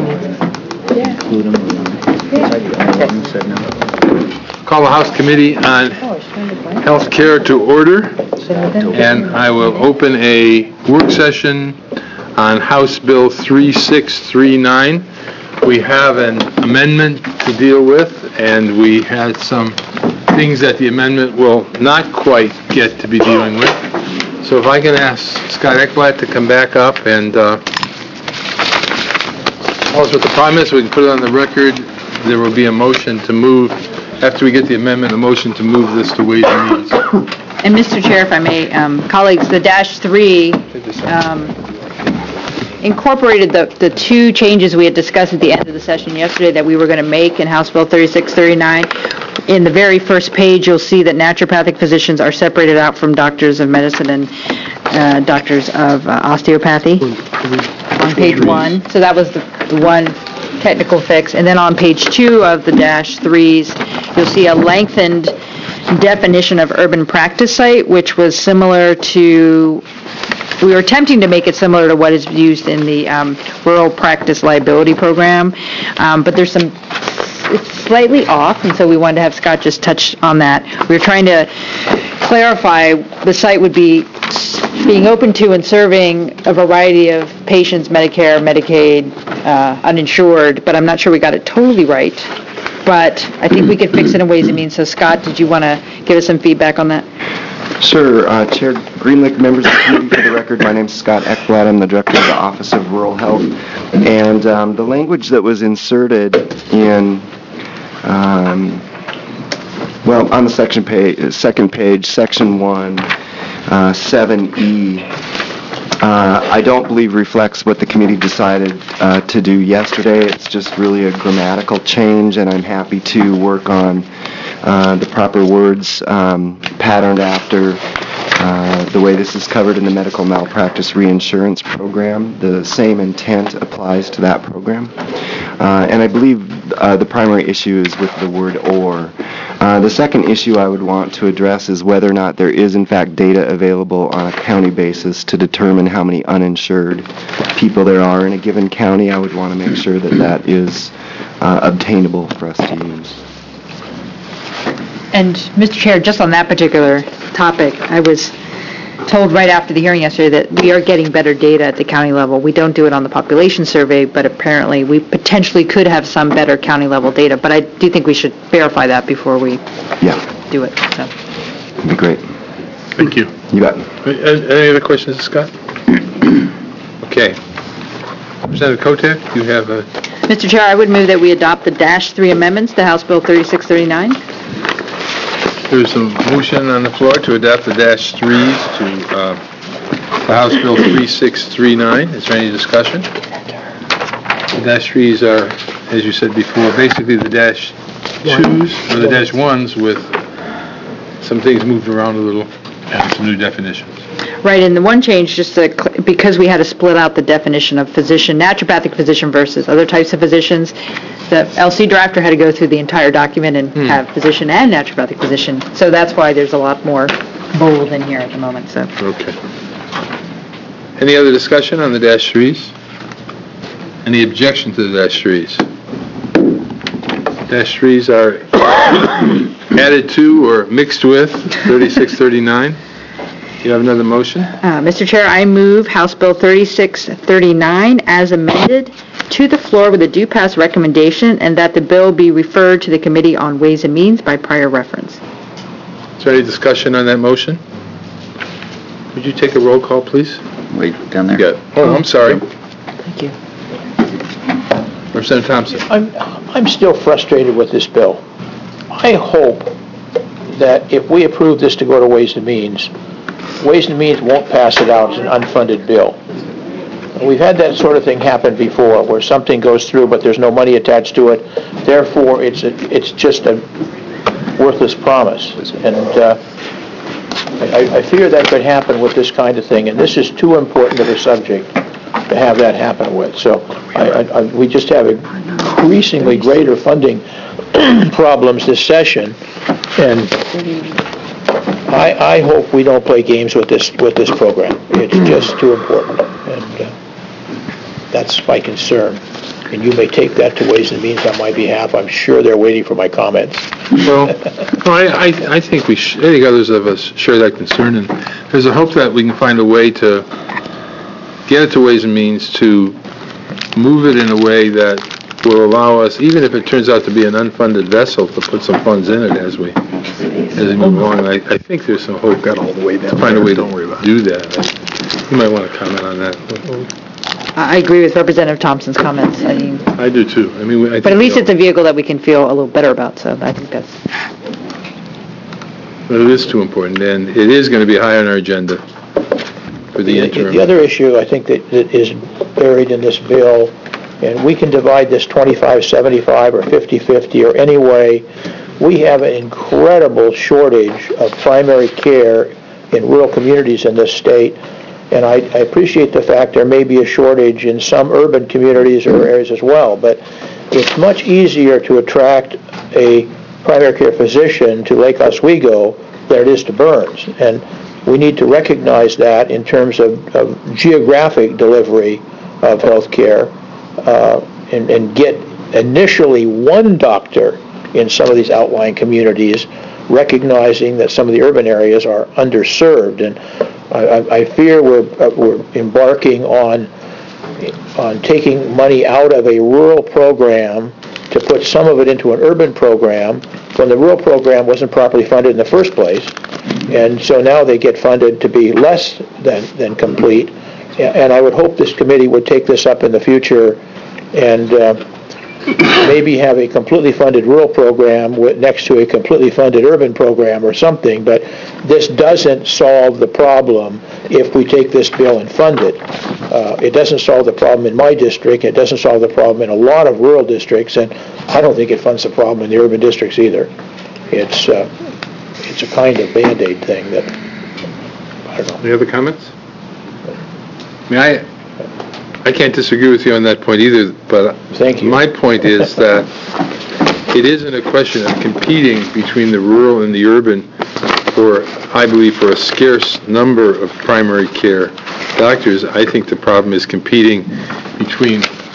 Include them. Call the House Committee on Health Care to order, and I will open a work session on House Bill 3639. We have an amendment to deal with, and we had some things that the amendment will not quite get to be dealing with. So if I can ask Scott Eckblatt to come back up and tell us what the problem is, so we can put it on the record. There will be a motion to move, after we get the amendment, a motion to move this to Ways and Means. And Mr. Chair, if I may, colleagues, the -3 incorporated the two changes we had discussed at the end of the session yesterday that we were going to make in House Bill 3639. In the very first page, you'll see that naturopathic physicians are separated out from doctors of medicine and doctors of osteopathy on page 1. So that was the one technical fix. And then on page 2 of the -3s, you'll see a lengthened definition of urban practice site, which was similar to, we were attempting to make it similar to what is used in the rural practice liability program, but there's some, it's slightly off, and so we wanted to have Scott just touch on that. We were trying to clarify the site would be being open to and serving a variety of patients, Medicare, Medicaid, uninsured, but I'm not sure we got it totally right. But I think we could fix it in Ways and Means. So Scott, did you want to give us some feedback on that? Sure. Chair Greenlick, members of the committee, for the record, my name is Scott Eckblatt. I'm the Director of the Office of Rural Health. And the language that was inserted in, on the second page, Section 1, 7E, I don't believe reflects what the committee decided to do yesterday. It's just really a grammatical change, and I'm happy to work on the proper words patterned after the way this is covered in the medical malpractice reinsurance program. The same intent applies to that program. And I believe the primary issue is with the word or. The second issue I would want to address is whether or not there is in fact data available on a county basis to determine how many uninsured people there are in a given county. I would want to make sure that that is obtainable for us to use. And Mr. Chair, just on that particular topic, I was told right after the hearing yesterday that we are getting better data at the county level. We don't do it on the population survey, but apparently we potentially could have some better county level data. But I do think we should verify that before we do it. So. That'd be great. Thank you. You bet. Any other questions, Scott? Okay. Representative Kotek, you have a... Mr. Chair, I would move that we adopt the -3 amendments to House Bill 3639. There's a motion on the floor to adopt the -3s to House Bill 3639. Is there any discussion? The -3s are, as you said before, basically the -2s or the -1s with some things moved around a little and some new definitions. Right, and the one change, just because we had to split out the definition of physician, naturopathic physician versus other types of physicians, the LC drafter had to go through the entire document and have physician and naturopathic physician. So that's why there's a lot more bold in here at the moment. So. Okay. Any other discussion on the -3s? Any objection to the -3s? -3s are added to or mixed with 3639. You have another motion? Mr. Chair, I move House Bill 3639 as amended to the floor with a due pass recommendation, and that the bill be referred to the Committee on Ways and Means by prior reference. Is there any discussion on that motion? Would you take a roll call, please? Wait, down there. Yeah. Oh, I'm sorry. Thank you. Representative Thompson. I'm still frustrated with this bill. I hope that if we approve this to go to Ways and Means won't pass it out as an unfunded bill. We've had that sort of thing happen before, where something goes through but there's no money attached to it. Therefore, it's just a worthless promise. And I fear that could happen with this kind of thing, and this is too important of a subject to have that happen with. So we just have increasingly greater funding problems this session, and I hope we don't play games with this program. It's just too important. And That's my concern. And you may take that to Ways and Means on my behalf. I'm sure they're waiting for my comments. Well, no, I think I think others of us share that concern, and there's a hope that we can find a way to get it to Ways and Means to move it in a way that will allow us, even if it turns out to be an unfunded vessel, to put some funds in it as we move along. I think there's some hope. Got all the way down. Find a way to do that. You might want to comment on that. I agree with Representative Thompson's comments. I mean, I do too. I mean, I think but at least we it's a vehicle that we can feel a little better about, so I think that's, But it is too important, and it is going to be high on our agenda for the interim. The other issue, I think, that is buried in this bill, and we can divide this 25-75 or 50-50 or any way, we have an incredible shortage of primary care in rural communities in this state, and I appreciate the fact there may be a shortage in some urban communities or areas as well, but it's much easier to attract a primary care physician to Lake Oswego than it is to Burns. And we need to recognize that in terms of geographic delivery of health care and get initially one doctor in some of these outlying communities, recognizing that some of the urban areas are underserved. And I fear we're embarking on taking money out of a rural program to put some of it into an urban program when the rural program wasn't properly funded in the first place. And so now they get funded to be less than complete. And I would hope this committee would take this up in the future and maybe have a completely funded rural program next to a completely funded urban program or something, but this doesn't solve the problem if we take this bill and fund it. It doesn't solve the problem in my district, it doesn't solve the problem in a lot of rural districts, and I don't think it funds the problem in the urban districts either. It's a kind of Band-Aid thing that, I don't know. Any other comments? I mean, I can't disagree with you on that point either, but Thank you. My point is that it isn't a question of competing between the rural and the urban for, I believe, for a scarce number of primary care doctors. I think the problem is competing between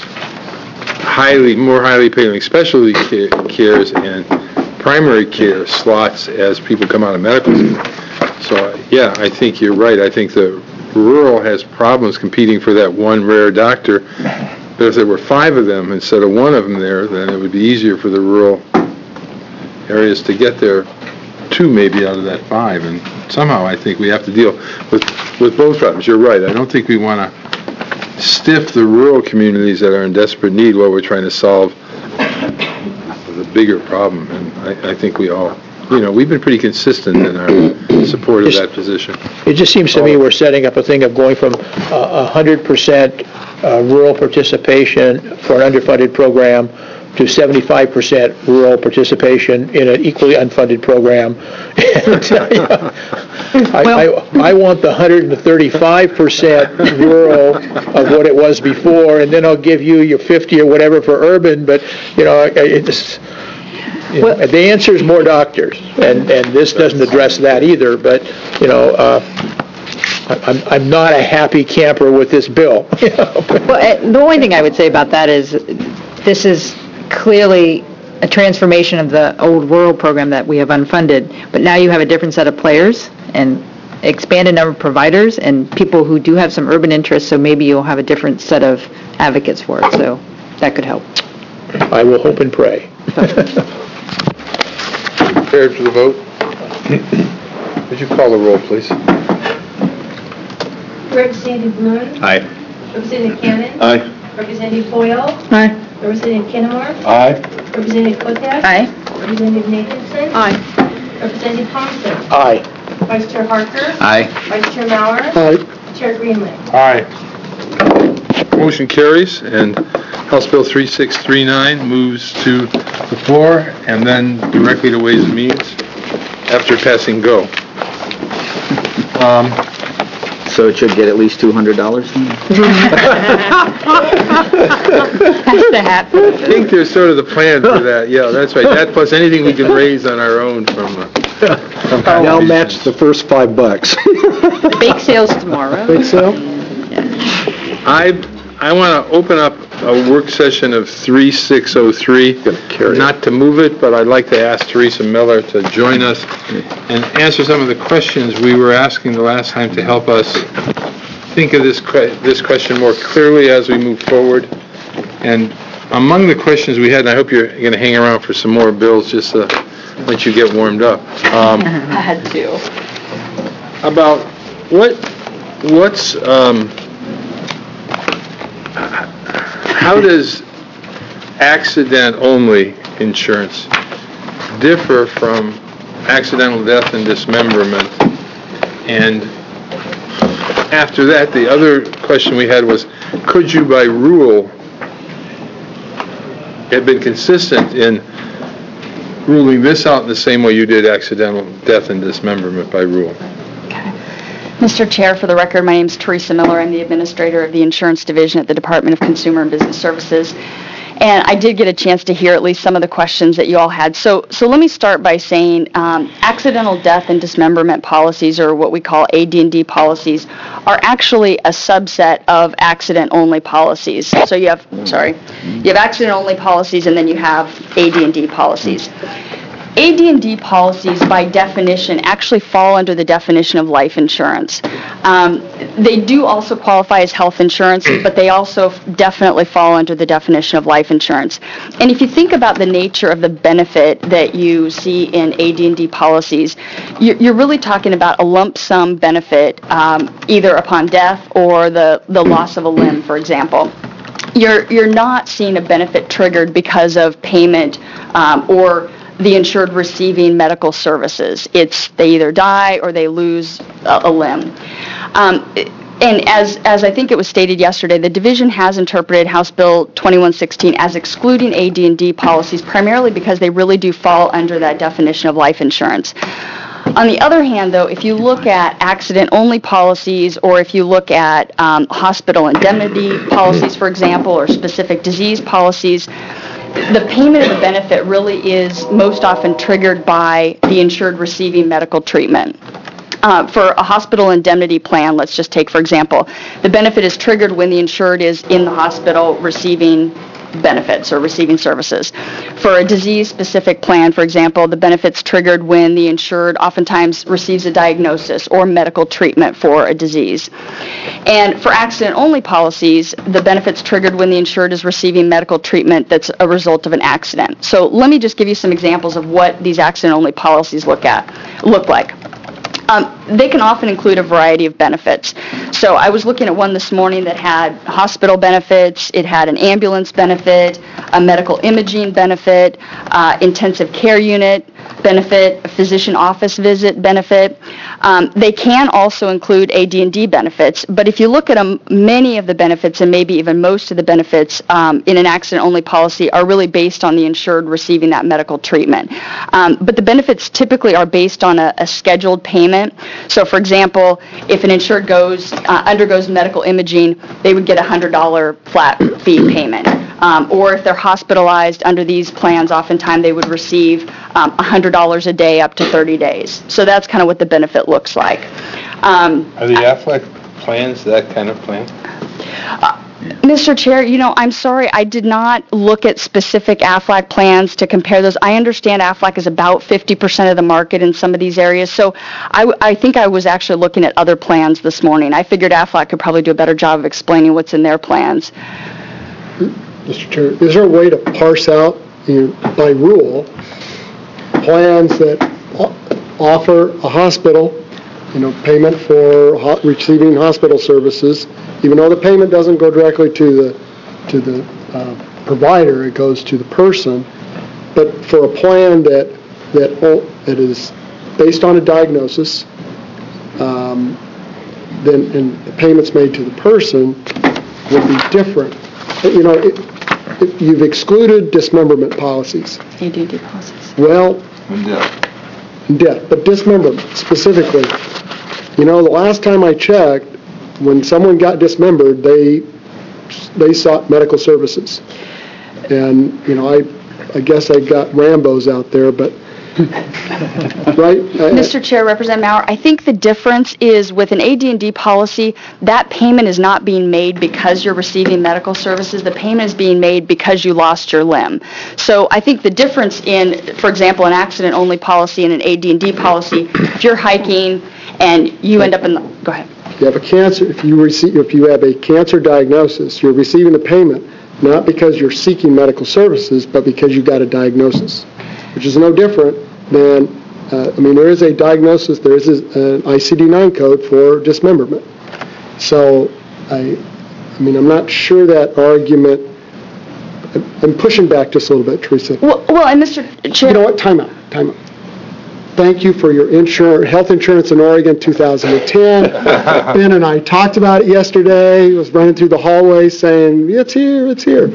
more highly paid specialty cares and primary care slots as people come out of medical school. So, yeah, I think you're right. I think the rural has problems competing for that one rare doctor, but if there were 5 of them instead of 1 of them there, then it would be easier for the rural areas to get there 2 maybe out of that 5, and somehow I think we have to deal with both problems. You're right, I don't think we want to stiff the rural communities that are in desperate need while we're trying to solve the bigger problem, and I think we all, we've been pretty consistent in our support of that position. It just seems to me we're setting up a thing of going from 100% rural participation for an underfunded program to 75% rural participation in an equally unfunded program. I want the 135% rural of what it was before, and then I'll give you your 50 or whatever for urban, but, the answer is more doctors, and this doesn't address that either, but, I'm not a happy camper with this bill. well, the only thing I would say about that is this is clearly a transformation of the old rural program that we have unfunded, but now you have a different set of players and expanded number of providers and people who do have some urban interests, so maybe you'll have a different set of advocates for it, so that could help. I will hope and pray. Prepared for the vote? Would you call the roll, please? Representative Bloom. Aye. Representative Cannon. Aye. Representative Boyle. Aye. Representative Kinnamore. Aye. Representative Kotek. Aye. Representative Nathanson. Aye. Representative Thompson. Aye. Vice Chair Harker. Aye. Vice Chair Maurer. Aye. Chair Greenlee. Aye. Motion carries, and House Bill 3639 moves to the floor and then directly to Ways and Means after passing go. So it should get at least $200? That's the hat. I think there's sort of the plan for that, yeah, that's right. That plus anything we can raise on our own from Now match the first $5. Bake sales tomorrow. Think so? I want to open up a work session of 3603. Not to move it, but I'd like to ask Teresa Miller to join us and answer some of the questions we were asking the last time to help us think of this question more clearly as we move forward. And among the questions we had, and I hope you're going to hang around for some more, Bills, just to let you get warmed up. I had to. About how does accident-only insurance differ from accidental death and dismemberment? And after that, the other question we had was, could you by rule have been consistent in ruling this out in the same way you did accidental death and dismemberment by rule? Mr. Chair, for the record, my name is Teresa Miller. I'm the Administrator of the Insurance Division at the Department of Consumer and Business Services. And I did get a chance to hear at least some of the questions that you all had. So let me start by saying accidental death and dismemberment policies, or what we call AD&D policies, are actually a subset of accident-only policies. So you have accident-only policies, and then you have AD&D policies. AD&D policies, by definition, actually fall under the definition of life insurance. They do also qualify as health insurance, but they also definitely fall under the definition of life insurance. And if you think about the nature of the benefit that you see in AD&D policies, you're really talking about a lump sum benefit, either upon death or the loss of a limb, for example. You're not seeing a benefit triggered because of payment or the insured receiving medical services. It's they either die or they lose a limb. And as I think it was stated yesterday, the division has interpreted House Bill 2116 as excluding AD&D policies primarily because they really do fall under that definition of life insurance. On the other hand, though, if you look at accident-only policies, or if you look at hospital indemnity policies, for example, or specific disease policies, the payment of the benefit really is most often triggered by the insured receiving medical treatment. For a hospital indemnity plan, let's just take, for example, the benefit is triggered when the insured is in the hospital receiving benefits or receiving services. For a disease-specific plan, for example, the benefit's triggered when the insured oftentimes receives a diagnosis or medical treatment for a disease. And for accident-only policies, the benefit's triggered when the insured is receiving medical treatment that's a result of an accident. So let me just give you some examples of what these accident-only policies look like. They can often include a variety of benefits. So I was looking at one this morning that had hospital benefits, it had an ambulance benefit, a medical imaging benefit, intensive care unit benefit, a physician office visit benefit. They can also include AD&D benefits, but if you look at them, many of the benefits, and maybe even most of the benefits in an accident-only policy, are really based on the insured receiving that medical treatment. But the benefits typically are based on a scheduled payment. So, for example, if an insured undergoes medical imaging, they would get a $100 flat fee payment. Or if they're hospitalized under these plans, oftentimes they would receive $100 a day up to 30 days. So that's kind of what the benefit looks like. Are the Aflac plans that kind of plan? Mr. Chair, I'm sorry, I did not look at specific Aflac plans to compare those. I understand Aflac is about 50% of the market in some of these areas, so I think I was actually looking at other plans this morning. I figured Aflac could probably do a better job of explaining what's in their plans. Mr. Chair, is there a way to parse out, by rule, plans that offer a hospital, payment for receiving hospital services, even though the payment doesn't go directly to the provider, it goes to the person, but for a plan that is based on a diagnosis, then and the payments made to the person would be different. You've excluded dismemberment policies. AD&D policies. Well, death, but dismemberment specifically. The last time I checked, when someone got dismembered, they sought medical services. And, I guess I got Rambos out there, but Right? Mr. Chair, Representative Maurer, I think the difference is with an AD&D policy, that payment is not being made because you're receiving medical services. The payment is being made because you lost your limb. So I think the difference in, for example, an accident-only policy and an AD&D policy, if you're hiking and you end up in the, go ahead. If you have a cancer, if you have a cancer diagnosis, you're receiving a payment not because you're seeking medical services, but because you got a diagnosis, which is no different than, there is a diagnosis, there is an ICD-9 code for dismemberment. So, I'm not sure that argument, I'm pushing back just a little bit, Teresa. Well, and Mr. Chair. You know what, time out. Thank you for your health insurance in Oregon 2010. Ben and I talked about it yesterday. He was running through the hallway saying, it's here. So,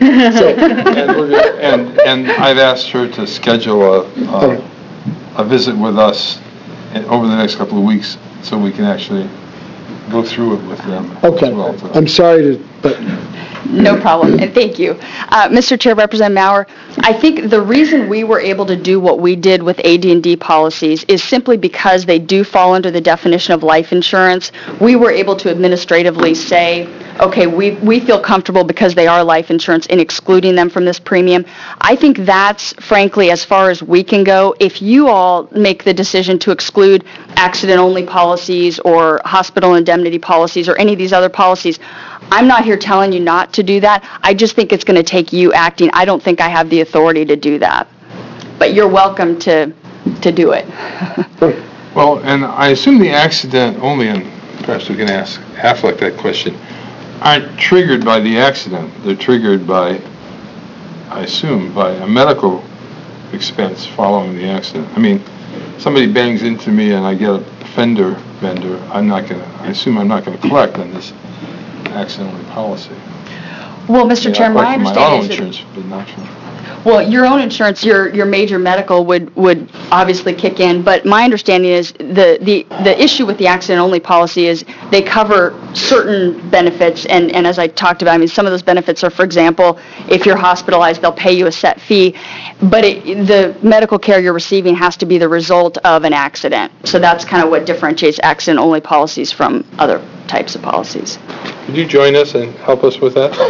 And I've asked her to schedule a visit with us over the next couple of weeks so we can actually go through it with them okay, as well. I'm sorry but... No problem, and thank you. Mr. Chair, Representative Maurer, I think the reason we were able to do what we did with AD&D policies is simply because they do fall under the definition of life insurance. We were able to administratively say, okay, we feel comfortable because they are life insurance in excluding them from this premium. I think that's, frankly, as far as we can go. If you all make the decision to exclude accident-only policies or hospital indemnity policies or any of these other policies, I'm not here telling you not to do that. I just think it's going to take you acting. I don't think I have the authority to do that. But you're welcome to do it. Well, and I assume the accident only, and perhaps we can ask Affleck that question, aren't triggered by the accident. They're triggered by, I assume, by a medical expense following the accident. Somebody bangs into me and I get a fender bender, I assume I'm not going to collect on this accident-only policy. Well, Mr. Chair, my understanding is my auto insurance, but not for... Well, your own insurance, your major medical would obviously kick in, but my understanding is the issue with the accident-only policy is they cover certain benefits, and as I talked about, some of those benefits are, for example, if you're hospitalized, they'll pay you a set fee, but the medical care you're receiving has to be the result of an accident. So that's kind of what differentiates accident-only policies from other types of policies. Could you join us and help us with that?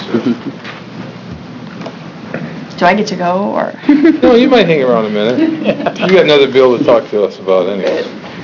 Do I get to go, or? No, you might hang around a minute. You got another bill to talk to us about anyway.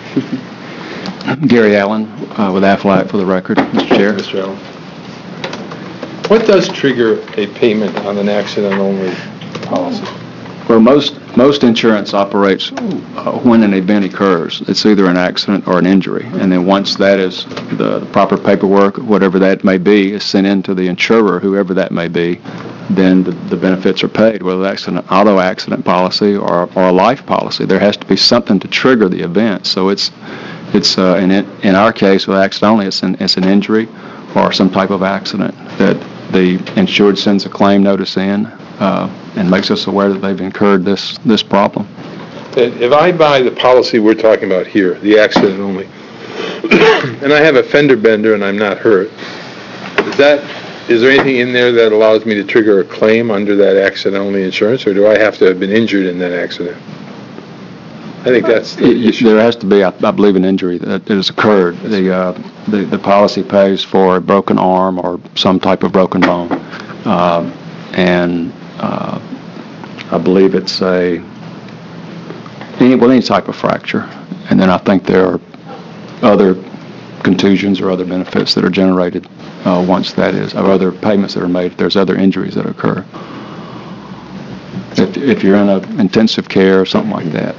Gary Allen with Aflac for the record, Mr. Chair. Mr. Allen. What does trigger a payment on an accident-only policy? Well, most insurance operates when an event occurs. It's either an accident or an injury. And then once that is, the proper paperwork, whatever that may be, is sent into the insurer, whoever that may be, then the benefits are paid, whether that's an auto accident policy or a life policy. There has to be something to trigger the event. So it's in our case with accident only, it's an injury or some type of accident that the insured sends a claim notice in and makes us aware that they've incurred this problem. If I buy the policy we're talking about here, the accident only, and I have a fender bender and I'm not hurt, is there anything in there that allows me to trigger a claim under that accident-only insurance, or do I have to have been injured in that accident? I think that's the issue. There has to be, I believe, an injury that has occurred. The policy pays for a broken arm or some type of broken bone, and I believe it's any type of fracture. And then I think there are other contusions or other benefits that are generated once that is, or other payments that are made if there's other injuries that occur. If you're in an intensive care or something like that.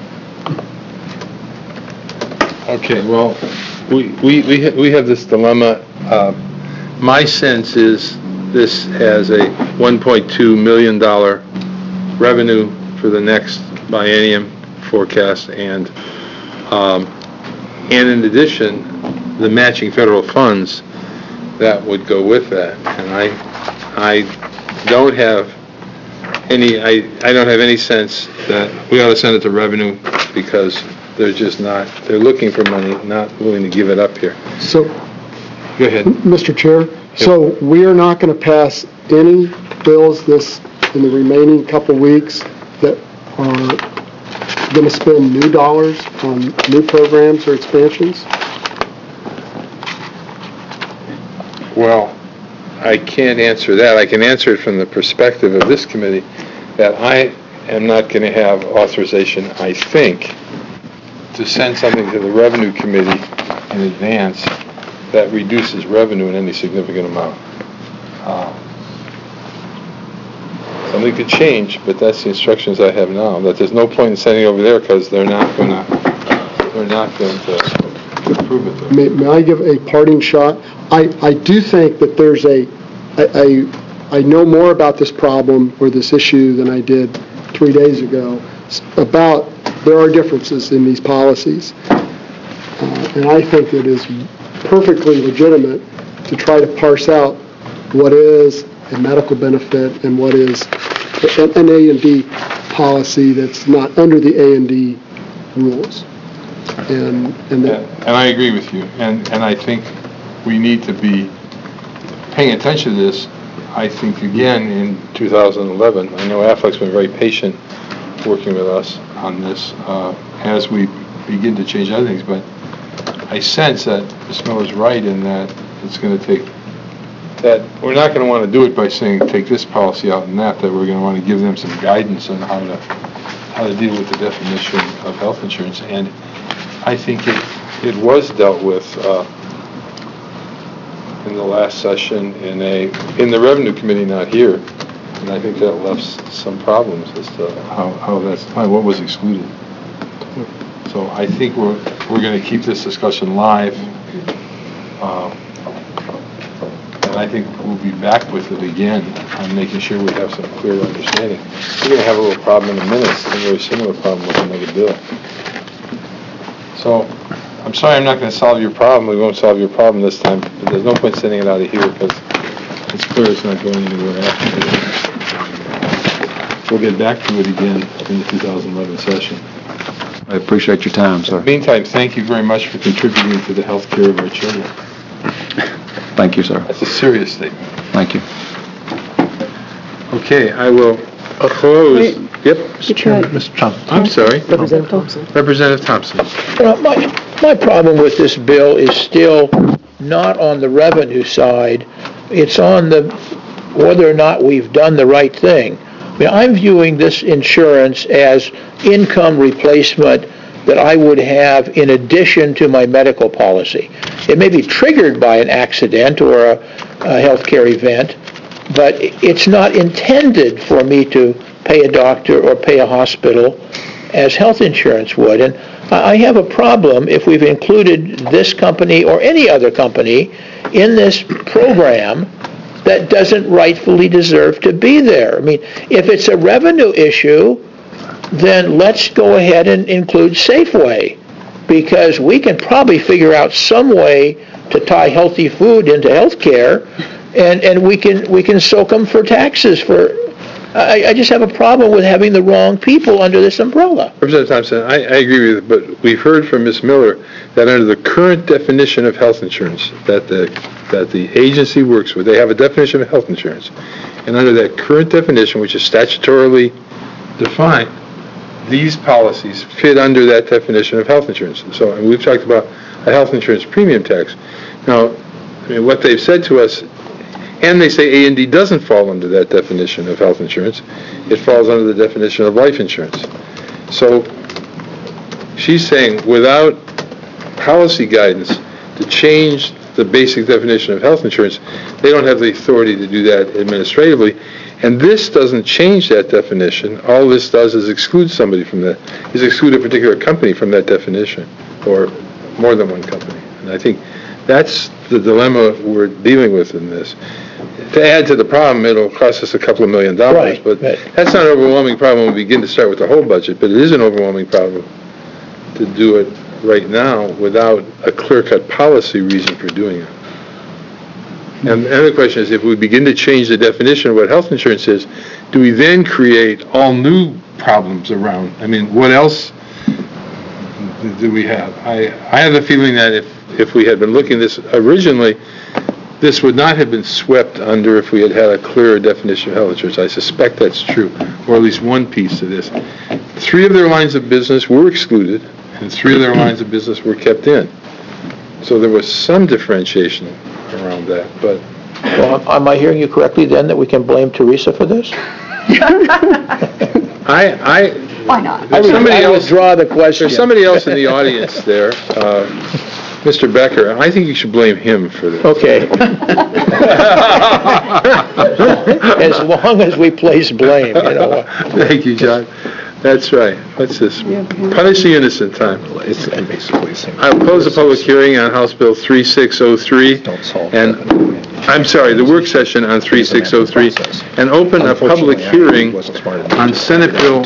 Okay, well, we have this dilemma. My sense is this has a $1.2 million revenue for the next biennium forecast, and in addition, the matching federal funds that would go with that. And I don't have any sense that we ought to send it to revenue because they're looking for money, not willing to give it up here. So, Go ahead. Mr. Chair, so we are not going to pass any bills in the remaining couple weeks that are going to spend new dollars on new programs or expansions? Well, I can't answer that. I can answer it from the perspective of this committee, that I am not going to have authorization, I think, to send something to the Revenue Committee in advance that reduces revenue in any significant amount. Something could change, but that's the instructions I have now, that there's no point in sending it over there because they're not going to approve it there. May I give a parting shot? I do think that there's I know more about this problem or this issue than I did 3 days ago about there are differences in these policies. And I think it is perfectly legitimate to try to parse out what is a medical benefit and what is an A&D policy that's not under the A&D rules. And I agree with you, and I think we need to be paying attention to this. I think, again, in 2011, I know Aflac's been very patient working with us on this as we begin to change other things, but I sense that Ms. Miller's right in that it's going to take, that we're not going to want to do it by saying take this policy out and that we're going to want to give them some guidance on how to deal with the definition of health insurance. And I think it was dealt with in the last session in the Revenue Committee, not here, and I think that left some problems as to how that's defined, what was excluded. So I think we're going to keep this discussion live, and I think we'll be back with it again on making sure we have some clear understanding. We're going to have a little problem in a minute, a very similar problem with another bill. So I'm sorry I'm not going to solve your problem. We won't solve your problem this time, but there's no point sending it out of here because it's clear it's not going anywhere after it. We'll get back to it again in the 2011 session. I appreciate your time, sir. Meantime, thank you very much for contributing to the health care of our children. Thank you, sir. That's a serious statement. Thank you. Okay, I will close. Yep. Mr. Chairman, Mr. Thompson. I'm sorry. Representative Thompson. Representative Thompson. My problem with this bill is still not on the revenue side. It's on whether or not we've done the right thing. I mean, I'm viewing this insurance as income replacement that I would have in addition to my medical policy. It may be triggered by an accident or a healthcare event, but it's not intended for me to pay a doctor or pay a hospital as health insurance would. And I have a problem if we've included this company or any other company in this program that doesn't rightfully deserve to be there. I mean, if it's a revenue issue, then let's go ahead and include Safeway, because we can probably figure out some way to tie healthy food into health care, and we can soak them for taxes for. I just have a problem with having the wrong people under this umbrella. Representative Thompson, I agree with you, but we've heard from Ms. Miller that under the current definition of health insurance that the agency works with, they have a definition of health insurance. And under that current definition, which is statutorily defined, these policies fit under that definition of health insurance. So and we've talked about a health insurance premium tax. Now, I mean, what they've said to us, and they say A&D doesn't fall under that definition of health insurance. It falls under the definition of life insurance. So she's saying without policy guidance to change the basic definition of health insurance, they don't have the authority to do that administratively. And this doesn't change that definition. All this does is exclude somebody from that, is exclude a particular company from that definition, or more than one company. And I think that's the dilemma we're dealing with in this. To add to the problem, it'll cost us a couple of $1 million, Right, but right. that's not an overwhelming problem when we begin to start with the whole budget, but it is an overwhelming problem to do it right now without a clear-cut policy reason for doing it. And the other question is, if we begin to change the definition of what health insurance is, do we then create all new problems around? I mean, what else do we have? I have a feeling that if we had been looking at this originally, this would not have been swept under if we had had a clearer definition of health insurance. I suspect that's true, or at least one piece of this. 3 of their lines of business were excluded, and 3 of their lines of business were kept in. So there was some differentiation around that, but Well, am I hearing you correctly then, that we can blame Teresa for this? Why not? there's somebody else, withdraw the question. there's somebody else in the audience there, Mr. Becker. I think you should blame him for this. Okay. As long as we place blame, you know. Thank you, John. That's right. What's this? Punish the innocent time. It's basically the same. I'll close the public hearing on House Bill 3603, and, I'm sorry, the work session on 3603, and open a public hearing on Senate Bill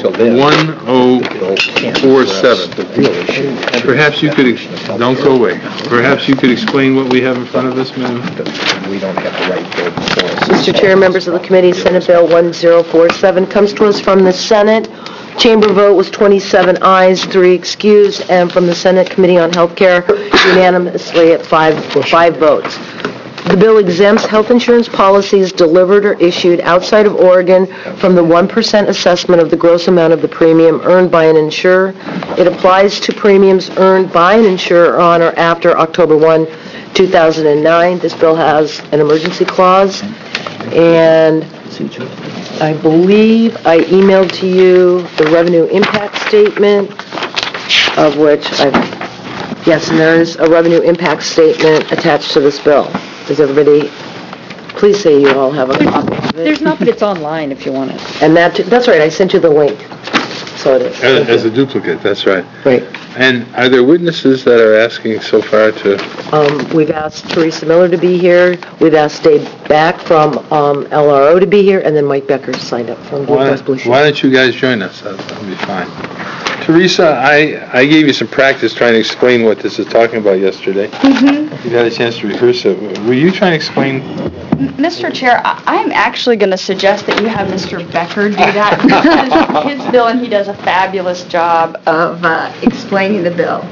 1047. And perhaps you could, don't go away, perhaps you could explain what we have in front of us, ma'am? We don't have the right bill before us. Mr. Chair, members of the committee, Senate Bill 1047 comes to us from the Senate. Chamber vote was 27 ayes, 3 excused, and from the Senate Committee on Health Care unanimously at 5 votes. The bill exempts health insurance policies delivered or issued outside of Oregon from the 1% assessment of the gross amount of the premium earned by an insurer. It applies to premiums earned by an insurer on or after October 1, 2009. This bill has an emergency clause, and I believe I emailed to you the revenue impact statement, of which yes, and there is a revenue impact statement attached to this bill. Does everybody, please say you all have a copy of it. There's not, but it's online if you want it. And that's right, I sent you the link, so it is. As a duplicate, that's right. Right. And are there witnesses that are asking so far to, We've asked Teresa Miller to be here, we've asked Dave Back from LRO to be here, and then Mike Becker signed up from Blue Cross Blue Shield. why don't you guys join us? That'll be fine. Teresa, I gave you some practice trying to explain what this is talking about yesterday. You had a chance to rehearse it. Were you trying to explain? Mr. Chair, I'm actually going to suggest that you have Mr. Becker do that. This is his bill, and he does a fabulous job of explaining the bill.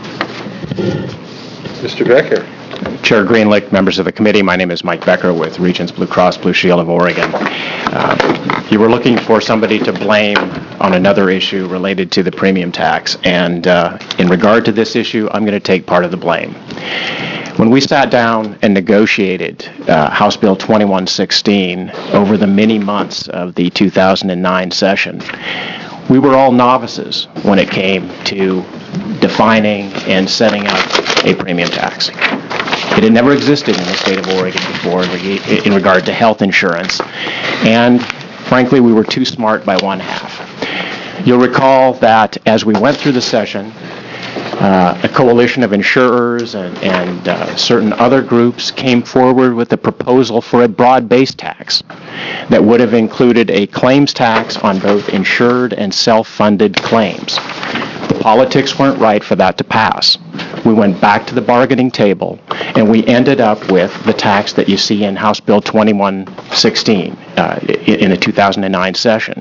Mr. Becker? Chair Greenlick, members of the committee, my name is Mike Becker with Regents Blue Cross Blue Shield of Oregon. You were looking for somebody to blame on another issue related to the premium tax, and in regard to this issue, I'm going to take part of the blame. When we sat down and negotiated House Bill 2116 over the many months of the 2009 session, we were all novices when it came to defining and setting up a premium tax. It had never existed in the state of Oregon before in regard to health insurance, and frankly, we were too smart by one half. You'll recall that as we went through the session, a coalition of insurers and certain other groups came forward with a proposal for a broad-based tax that would have included a claims tax on both insured and self-funded claims. The politics weren't right for that to pass. We went back to the bargaining table, and we ended up with the tax that you see in House Bill 2116 in the 2009 session.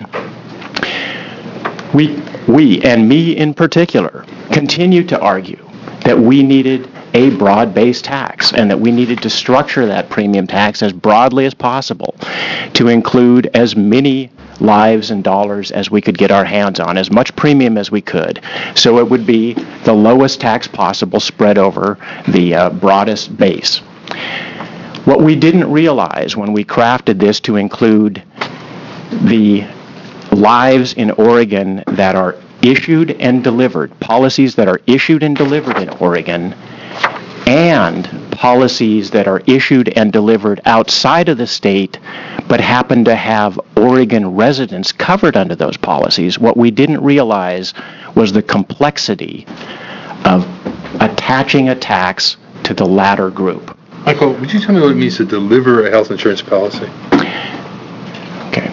We, and me in particular, continued to argue that we needed a broad-based tax and that we needed to structure that premium tax as broadly as possible to include as many lives and dollars as we could get our hands on, as much premium as we could, so it would be the lowest tax possible spread over the broadest base. What we didn't realize when we crafted this to include the lives in Oregon that are issued and delivered, policies that are issued and delivered in Oregon, and policies that are issued and delivered outside of the state but happen to have Oregon residents covered under those policies. What we didn't realize was the complexity of attaching a tax to the latter group. Michael, would you tell me what it means to deliver a health insurance policy? Okay.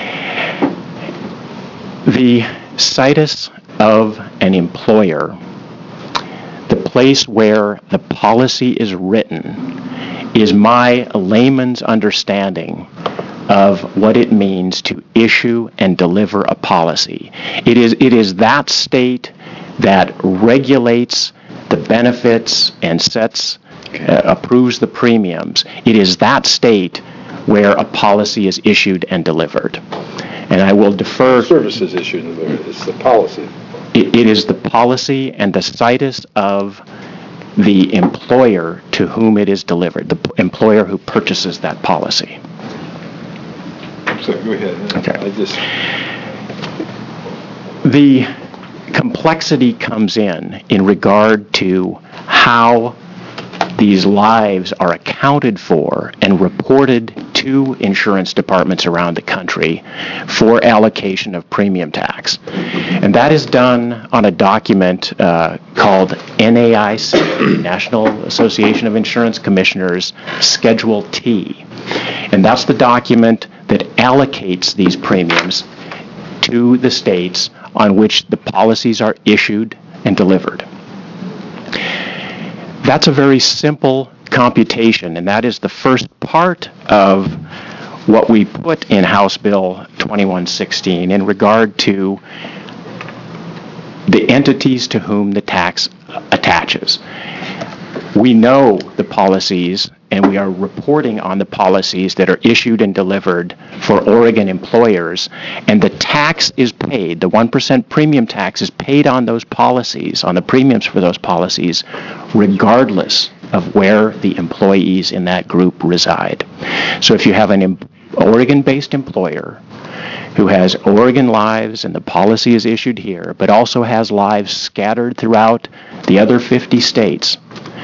The situs of an employer, the place where the policy is written, is my layman's understanding of what it means to issue and deliver a policy. It is that state that regulates the benefits and approves the premiums. It is that state where a policy is issued and delivered. And I will defer. Services issued and delivered, it's the policy. It is the policy and the situs of the employer to whom it is delivered, the employer who purchases that policy. So go ahead. Okay. I The complexity comes in regard to how these lives are accounted for and reported to insurance departments around the country for allocation of premium tax. And that is done on a document called NAIC, National Association of Insurance Commissioners, Schedule T. And that's the document that allocates these premiums to the states on which the policies are issued and delivered. That's a very simple computation, and that is the first part of what we put in House Bill 2116 in regard to the entities to whom the tax attaches. We know the policies, and we are reporting on the policies that are issued and delivered for Oregon employers, and the tax is paid, the 1% premium tax is paid on those policies, on the premiums for those policies, regardless of where the employees in that group reside. So if you have an Oregon-based employer who has Oregon lives and the policy is issued here, but also has lives scattered throughout the other 50 states,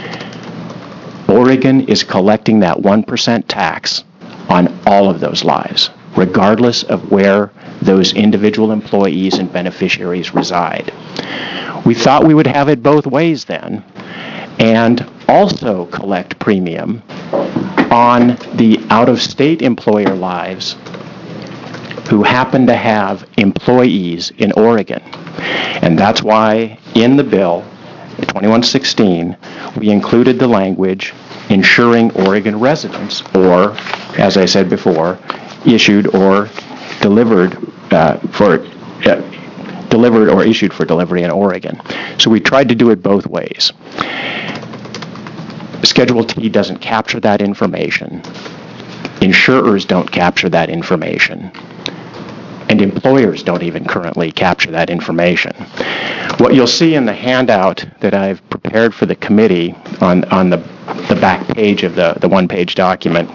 Oregon is collecting that 1% tax on all of those lives, regardless of where those individual employees and beneficiaries reside. We thought we would have it both ways then, and also collect premium on the out-of-state employer lives who happen to have employees in Oregon. And that's why in the bill, 2116, we included the language ensuring Oregon residents, or, as I said before, issued or delivered delivered or issued for delivery in Oregon. So we tried to do it both ways. Schedule T doesn't capture that information. Insurers don't capture that information. And employers don't even currently capture that information. What you'll see in the handout that I've prepared for the committee on the back page of the one-page document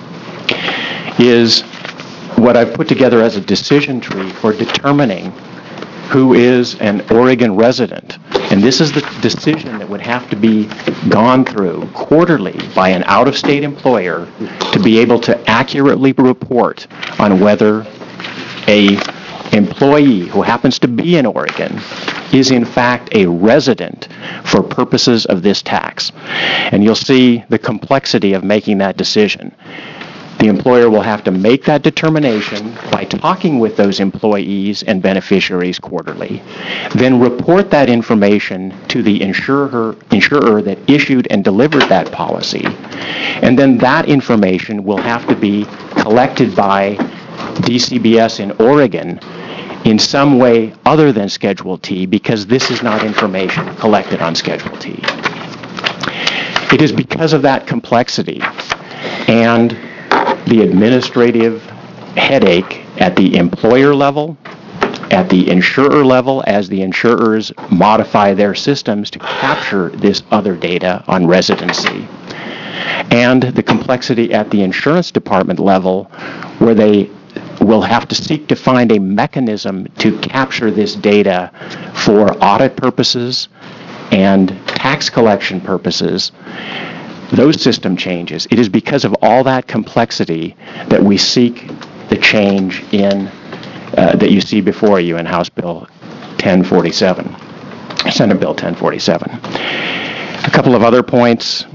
is what I've put together as a decision tree for determining who is an Oregon resident. And this is the decision that would have to be gone through quarterly by an out-of-state employer to be able to accurately report on whether a employee who happens to be in Oregon is in fact a resident for purposes of this tax. And you'll see the complexity of making that decision. The employer will have to make that determination by talking with those employees and beneficiaries quarterly, then report that information to the insurer that issued and delivered that policy, and then that information will have to be collected by DCBS in Oregon in some way other than Schedule T, because this is not information collected on Schedule T. It is because of that complexity and the administrative headache at the employer level, at the insurer level, as the insurers modify their systems to capture this other data on residency, and the complexity at the insurance department level, where they will have to seek to find a mechanism to capture this data for audit purposes and tax collection purposes. Those system changes. It is because of all that complexity that we seek the change in that you see before you in House Bill 1047, Senate Bill 1047. A couple of other points.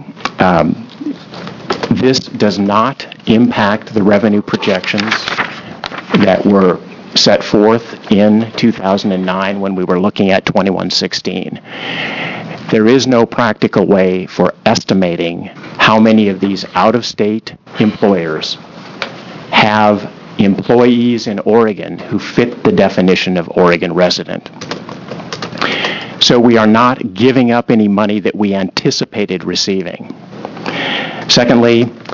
This does not impact the revenue projections that were set forth in 2009 when we were looking at 2116. There is no practical way for estimating how many of these out-of-state employers have employees in Oregon who fit the definition of Oregon resident. So we are not giving up any money that we anticipated receiving. Secondly,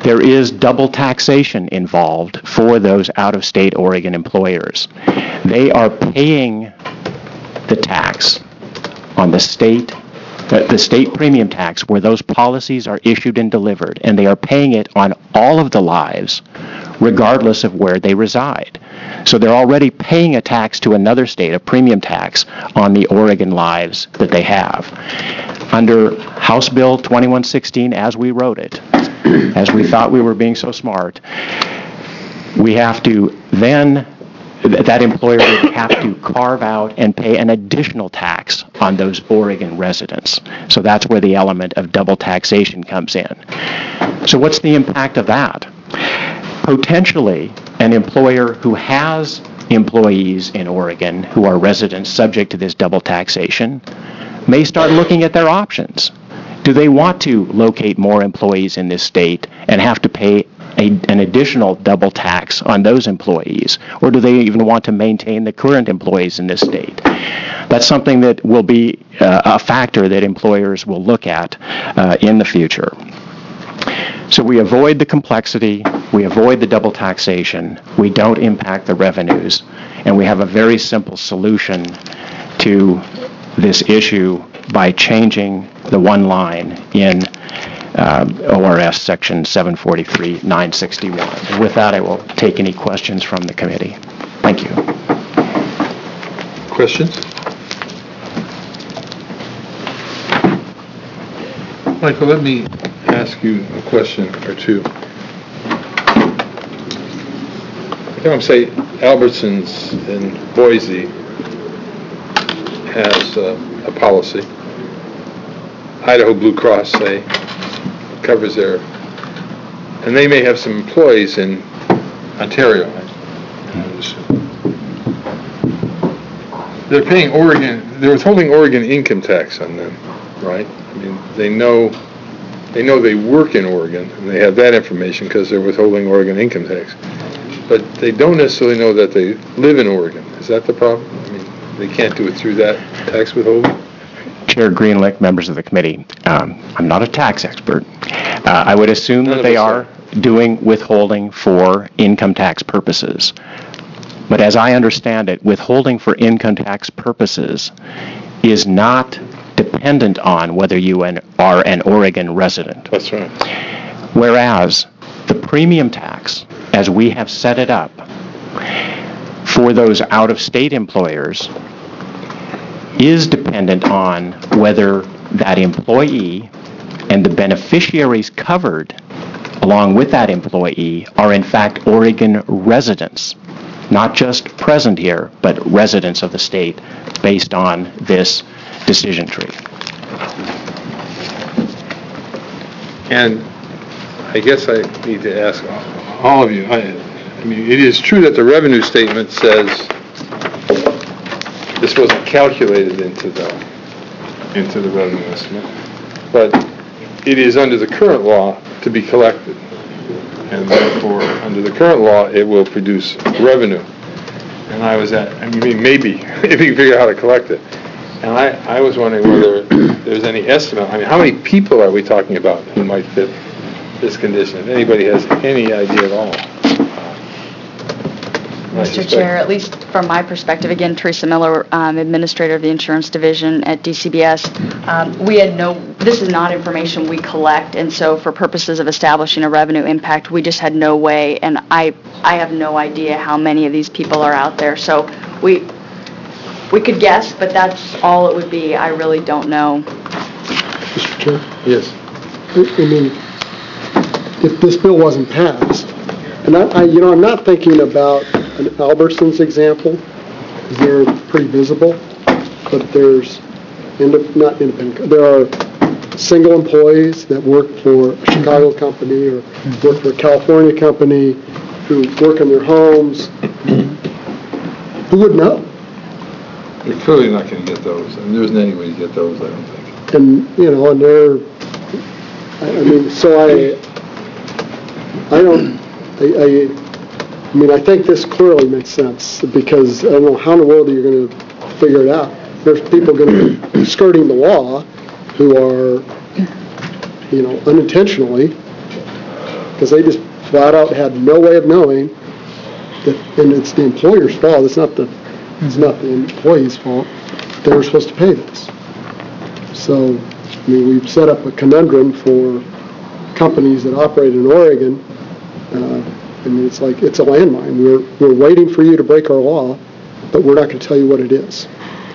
there is double taxation involved for those out-of-state Oregon employers. They are paying the tax on the state premium tax where those policies are issued and delivered, and they are paying it on all of the lives, regardless of where they reside. So they're already paying a tax to another state, a premium tax, on the Oregon lives that they have. Under House Bill 2116, as we wrote it, as we thought we were being so smart, we have to then, that employer would have to carve out and pay an additional tax on those Oregon residents. So that's where the element of double taxation comes in. So what's the impact of that? Potentially, an employer who has employees in Oregon who are residents subject to this double taxation may start looking at their options. Do they want to locate more employees in this state and have to pay an additional double tax on those employees? Or do they even want to maintain the current employees in this state? That's something that will be a factor that employers will look at in the future. So we avoid the complexity, we avoid the double taxation, we don't impact the revenues, and we have a very simple solution to this issue by changing the one line in ORS Section 743-961. With that, I will take any questions from the committee. Thank you. Questions? Michael, let me ask you a question or two. You know, say Albertsons in Boise has a policy. Idaho Blue Cross, say, covers their, and they may have some employees in Ontario. They're paying Oregon, they're withholding Oregon income tax on them, right? I mean, they know they work in Oregon, and they have that information because they're withholding Oregon income tax. But they don't necessarily know that they live in Oregon. Is that the problem? I mean, they can't do it through that tax withholding? Chair Greenlick, members of the committee, I'm not a tax expert. I would assume that they are doing withholding for income tax purposes. But as I understand it, withholding for income tax purposes is not dependent on whether you are an Oregon resident. That's right. Whereas the premium tax, as we have set it up for those out-of-state employers, is dependent on whether that employee and the beneficiaries covered along with that employee are in fact Oregon residents, not just present here, but residents of the state based on this decision tree. And I guess I need to ask all of you, I mean, it is true that the revenue statement says this wasn't calculated into the revenue estimate, but it is under the current law to be collected. And therefore, under the current law, it will produce revenue. And I mean, maybe, if you can figure out how to collect it. And I was wondering whether there's any estimate. I mean, how many people are we talking about who might fit this condition? If anybody has any idea at all. Mr. Chair, at least from my perspective, again, Teresa Miller, Administrator of the Insurance Division at DCBS, this is not information we collect, and so for purposes of establishing a revenue impact, we just had no way, and I have no idea how many of these people are out there. So we could guess, but that's all it would be. I really don't know. Mr. Chair? Yes. I mean, if this bill wasn't passed, and I'm not thinking about an Albertsons example, because they're pretty visible, but there's not independent, there are single employees that work for a Chicago company or work for a California company who work in their homes. Who would know? You're clearly not going to get those, and there isn't any way to get those, I don't think. And, and they're, I think this clearly makes sense, because I don't know how in the world you're going to figure it out. There's people going to be skirting the law who are, unintentionally because they just flat out had no way of knowing that, and it's the employer's fault, it's not the employee's fault, they were supposed to pay this. So, I mean, we've set up a conundrum for companies that operate in Oregon. I mean, it's like, it's a landmine. We're waiting for you to break our law, but we're not going to tell you what it is.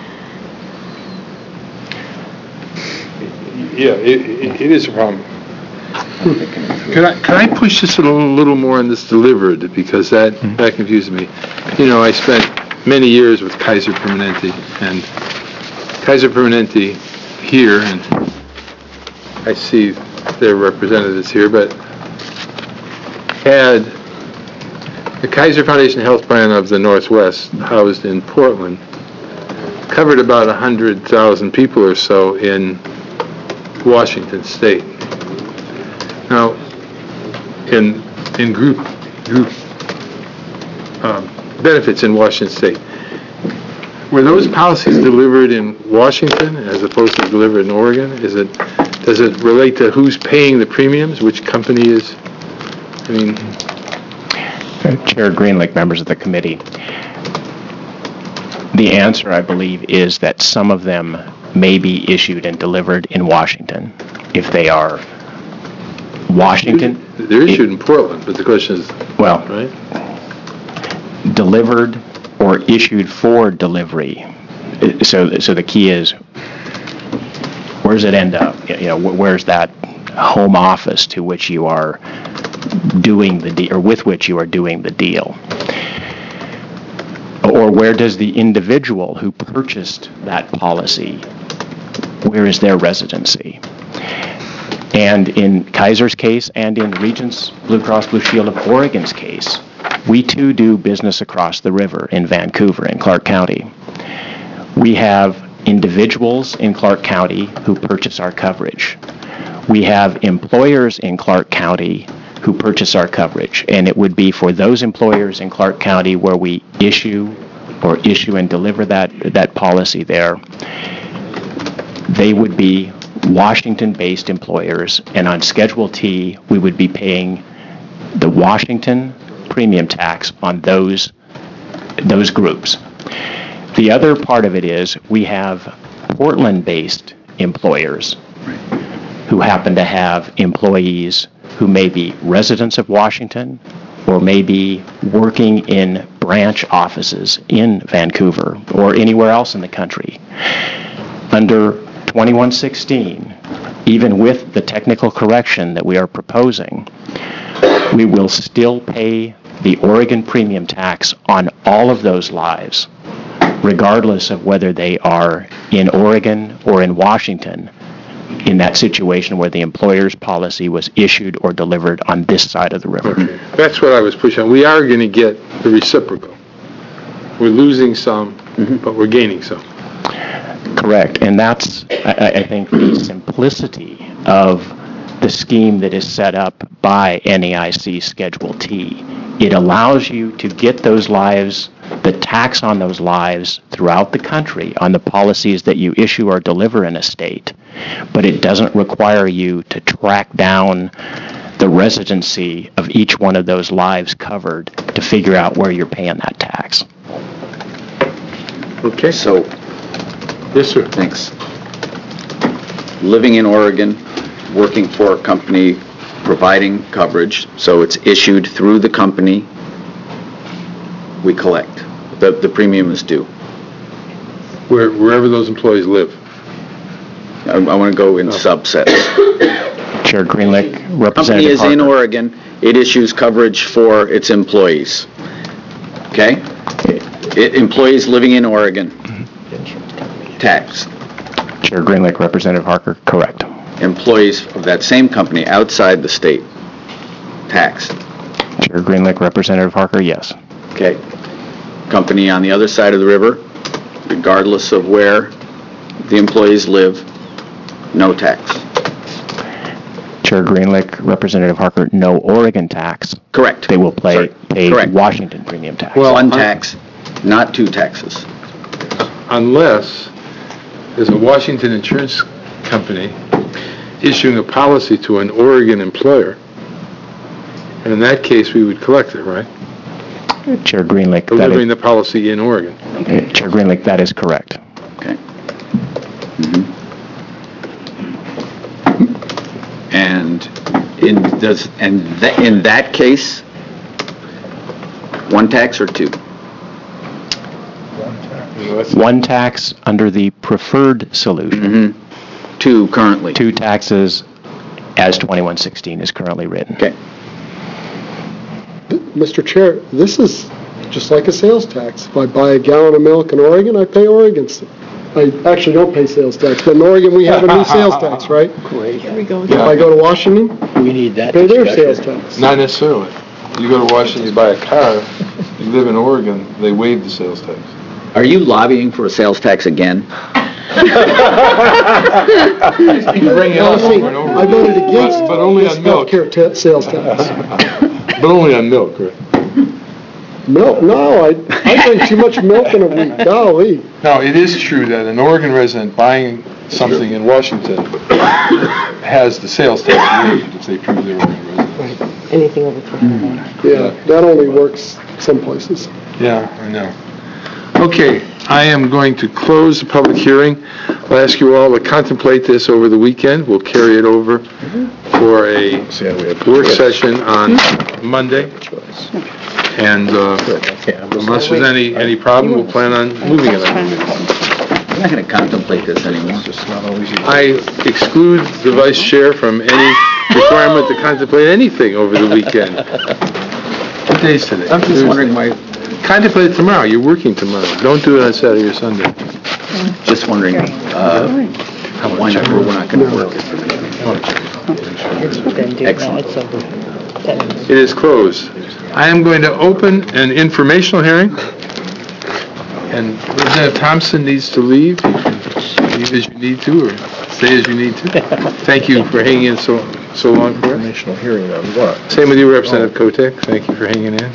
Yeah, it is a problem. Can I push this a little more on this delivered, because that confuses me. You know, I spent many years with Kaiser Permanente, and Kaiser Permanente here, and I see their representatives here, but had the Kaiser Foundation Health Plan of the Northwest, housed in Portland, covered about 100,000 people or so in Washington State. Now, in group benefits in Washington State, were those policies delivered in Washington as opposed to delivered in Oregon? Does it relate to who's paying the premiums, which company is, I mean? Chair Greenlick, members of the committee, the answer, I believe, is that some of them may be issued and delivered in Washington. If they are Washington... They're issued in Portland, but the question is, well, right? Delivered or issued for delivery. So the key is, where does it end up? You know, where's that home office to which you are doing the deal, or with which you are doing the deal? Or where does the individual who purchased that policy, where is their residency? And in Kaiser's case, and in Regents Blue Cross Blue Shield of Oregon's case, we too do business across the river in Vancouver, in Clark County. We have individuals in Clark County who purchase our coverage. We have employers in Clark County who purchase our coverage, and it would be for those employers in Clark County where we issue and deliver that policy there. They would be Washington-based employers, and on Schedule T, we would be paying the Washington premium tax on those groups. The other part of it is we have Portland-based employers who happen to have employees who may be residents of Washington or may be working in branch offices in Vancouver or anywhere else in the country. Under 2116, even with the technical correction that we are proposing, we will still pay the Oregon premium tax on all of those lives, regardless of whether they are in Oregon or in Washington, in that situation where the employer's policy was issued or delivered on this side of the river. Okay. That's what I was pushing on. We are going to get the reciprocal. We're losing some, but we're gaining some. Correct, and that's, I think, the simplicity of the scheme that is set up by NAIC Schedule T. It allows you to get those lives, the tax on those lives throughout the country on the policies that you issue or deliver in a state, but it doesn't require you to track down the residency of each one of those lives covered to figure out where you're paying that tax. Okay. So, Yes, sir. thanks. Living in Oregon, working for a company, providing coverage, so it's issued through the company, we collect. The premium is due. Wherever those employees live. I want to go in subsets. Chair Greenlick, Company Representative is in Harker. Oregon, it issues coverage for its employees. Okay? Employees living in Oregon, taxed. Chair Greenlick, Representative Harker, correct. Employees of that same company outside the state, taxed. Chair Greenlick, Representative Harker, yes. Okay. Company on the other side of the river, regardless of where the employees live, no tax. Chair Greenlick, Representative Harker, no Oregon tax. Correct. They will pay Correct. Washington premium tax. Well, One tax, not two taxes. Unless there's a Washington insurance company issuing a policy to an Oregon employer, And in that case, we would collect it, right? Chair Greenlick, Delivering the policy in Oregon. Chair Greenlick, that is correct. Okay. And in that case, one tax or two? One tax under the preferred solution. Two currently. Two taxes as 2116 is currently written. Okay. Mr. Chair, this is just like a sales tax. If I buy a gallon of milk in Oregon, I pay Oregon's. I actually don't pay sales tax, but in Oregon, we have a new sales tax, right? Great. If I go to Washington, We need that pay their discussion. sales tax. Not necessarily. You go to Washington, you buy a car, you live in Oregon, they waive the sales tax. Are you lobbying for a sales tax again? You bring it Now, up see, over and over. I voted against But only this on milk. healthcare sales tax. But only on milk, right? Milk, no, I drink too much milk in a week, golly. Now, it is true that an Oregon resident buying something in Washington has the sales tax waived if they prove they're Oregon resident. Anything over $300. Yeah, that only works some places. Yeah, I know. Okay, I am going to close the public hearing. I'll ask you all to contemplate this over the weekend. We'll carry it over for a work session on Monday. And unless there's any problem, we'll plan on moving it on. I'm not going to contemplate this anymore. I exclude the vice chair from any requirement to contemplate anything over the weekend. What day is today? I'm just wondering why, Contemplate it tomorrow. You're working tomorrow. Don't do it on Saturday or Sunday. just wondering why not, we're not going to work. Excellent. It is closed. I am going to open an informational hearing, and Representative Thompson needs to leave. You can leave as you need to, or stay as you need to. Thank you for hanging in so long for us. Informational hearing on what? Same with you, Representative Kotek. Thank you for hanging in.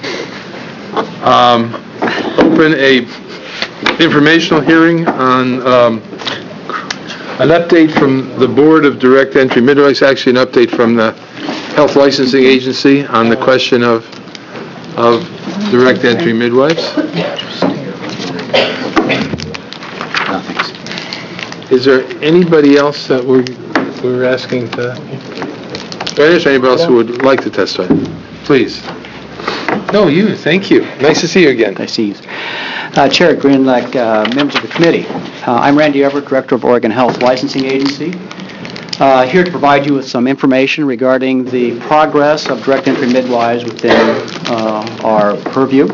Open a informational hearing on an update from the Board of Direct Entry Midwives, actually an update from the Health Licensing Agency on the question of direct entry midwives. Is there anybody else that we're asking to, is there anybody else who would like to testify? Please. No, you, thank you. Nice to see you again. I see you. Chair Greenlick, members of the committee, I'm Randy Everett, Director of Oregon Health Licensing Agency, here to provide you with some information regarding the progress of direct entry midwives within our purview.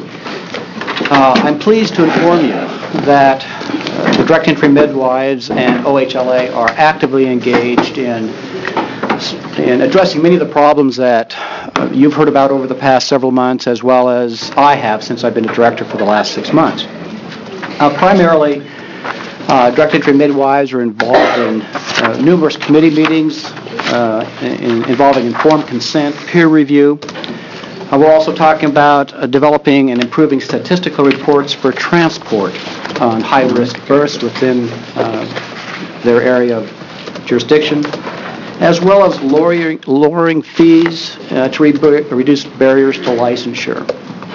I'm pleased to inform you that the direct entry midwives and OHLA are actively engaged in addressing many of the problems that you've heard about over the past several months, as well as I have since I've been a director for the last 6 months. Primarily, direct entry midwives are involved in numerous committee meetings involving informed consent, peer review. We're also talking about developing and improving statistical reports for transport on high-risk births within their area of jurisdiction, as well as lowering fees to reduce barriers to licensure.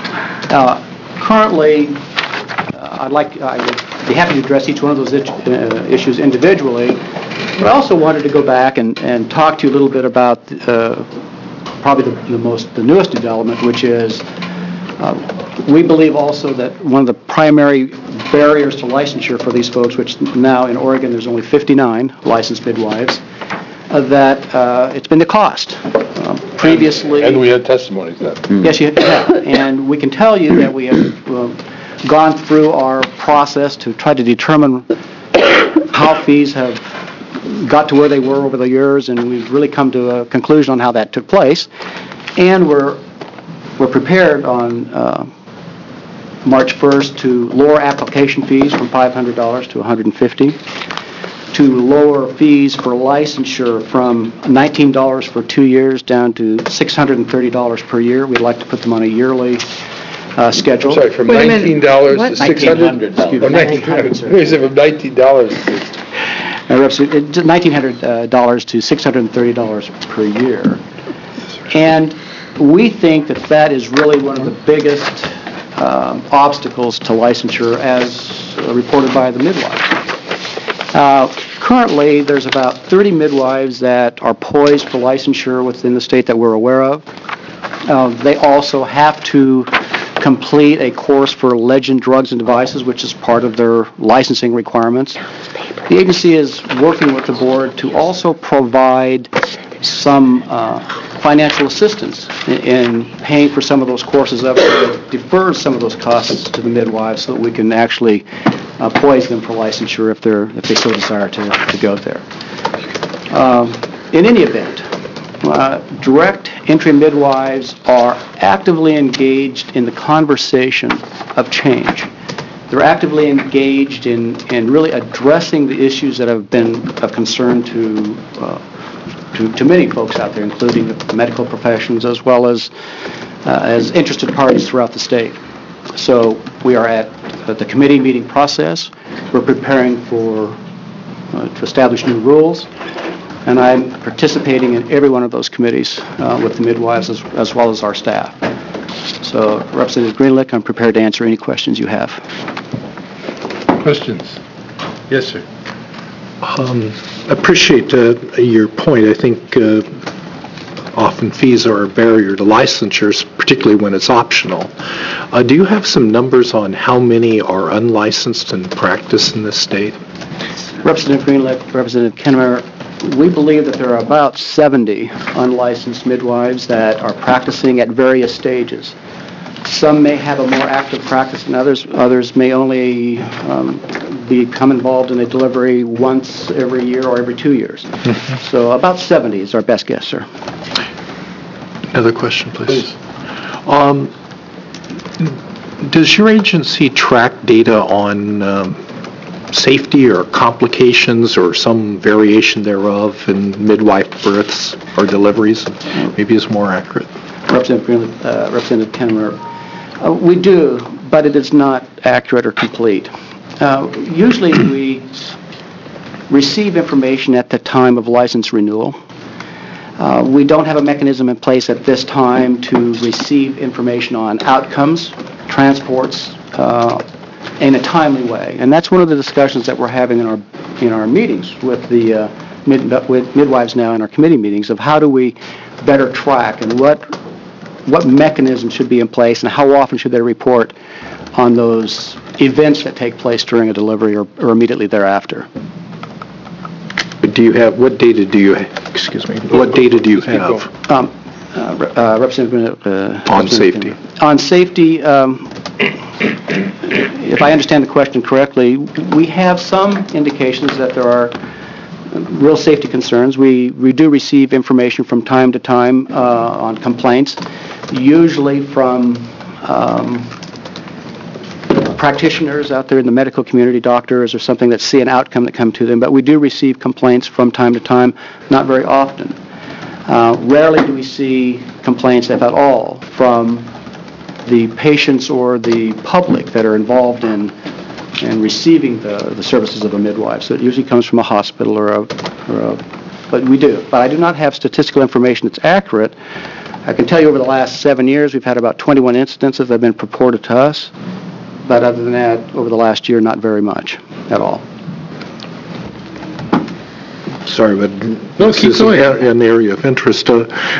Currently, I would be happy to address each one of those issues individually, but I also wanted to go back and talk to you a little bit about probably the newest development, which is we believe also that one of the primary barriers to licensure for these folks, which now in Oregon there's only 59 licensed midwives, that it's been the cost. Previously... And we had testimonies then. Yes, you have. And we can tell you that we have gone through our process to try to determine how fees have got to where they were over the years, and we've really come to a conclusion on how that took place. And we're prepared on March 1st to lower application fees from $500 to $150, to lower fees for licensure from $19 for 2 years down to $630 per year. We'd like to put them on a yearly schedule. Sorry, from $19 to $600? Excuse me, $1,900. Is it from $19 $1,900 to $630 per year. And We think that that is really one of the biggest obstacles to licensure as reported by the midwives. Currently, there's about 30 midwives that are poised for licensure within the state that we're aware of. They also have to complete a course for Legend Drugs and Devices, which is part of their licensing requirements. The agency is working with the board to also provide some financial assistance in paying for some of those courses up, defer some of those costs to the midwives so that we can actually poise them for licensure if they so desire to go there. In any event, direct entry midwives are actively engaged in the conversation of change. They're actively engaged in really addressing the issues that have been of concern to many folks out there, including the medical professions as well as interested parties throughout the state. So we are at the committee meeting process. We're preparing to establish new rules, and I'm participating in every one of those committees with the midwives as well as our staff. So, Representative Greenlick, I'm prepared to answer any questions you have. Questions? Yes, sir. Appreciate your point. I think often fees are a barrier to licensures, particularly when it's optional. Do you have some numbers on how many are unlicensed in practice in this state? Representative Greenlick, Representative Kennemer, we believe that there are about 70 unlicensed midwives that are practicing at various stages. Some may have a more active practice than others. Others may only become involved in a delivery once every year or every 2 years. So about 70 is our best guess, sir. Another question, please. Does your agency track data on safety or complications or some variation thereof in midwife births or deliveries? Maybe it's more accurate. Representative Kennemer, we do, but it is not accurate or complete. Usually we receive information at the time of license renewal. We don't have a mechanism in place at this time to receive information on outcomes, transports, in a timely way. And that's one of the discussions that we're having in our meetings with the with midwives now in our committee meetings of how do we better track and what mechanism should be in place and how often should they report on those events that take place during a delivery or immediately thereafter. Do you have, what data do you, excuse me, what data do you have? Representative on safety. On safety, if I understand the question correctly, we have some indications that there are real safety concerns. We do receive information from time to time on complaints, usually from practitioners out there in the medical community, doctors or something that see an outcome that come to them, but we do receive complaints from time to time, not very often. Rarely do we see complaints, if at all, from the patients or the public that are involved in receiving the services of a midwife. So it usually comes from a hospital but we do. But I do not have statistical information that's accurate. I can tell you over the last 7 years, we've had about 21 incidences that have been reported to us. But other than that, over the last year, not very much at all. Sorry, but No, this keep is going. an area of interest.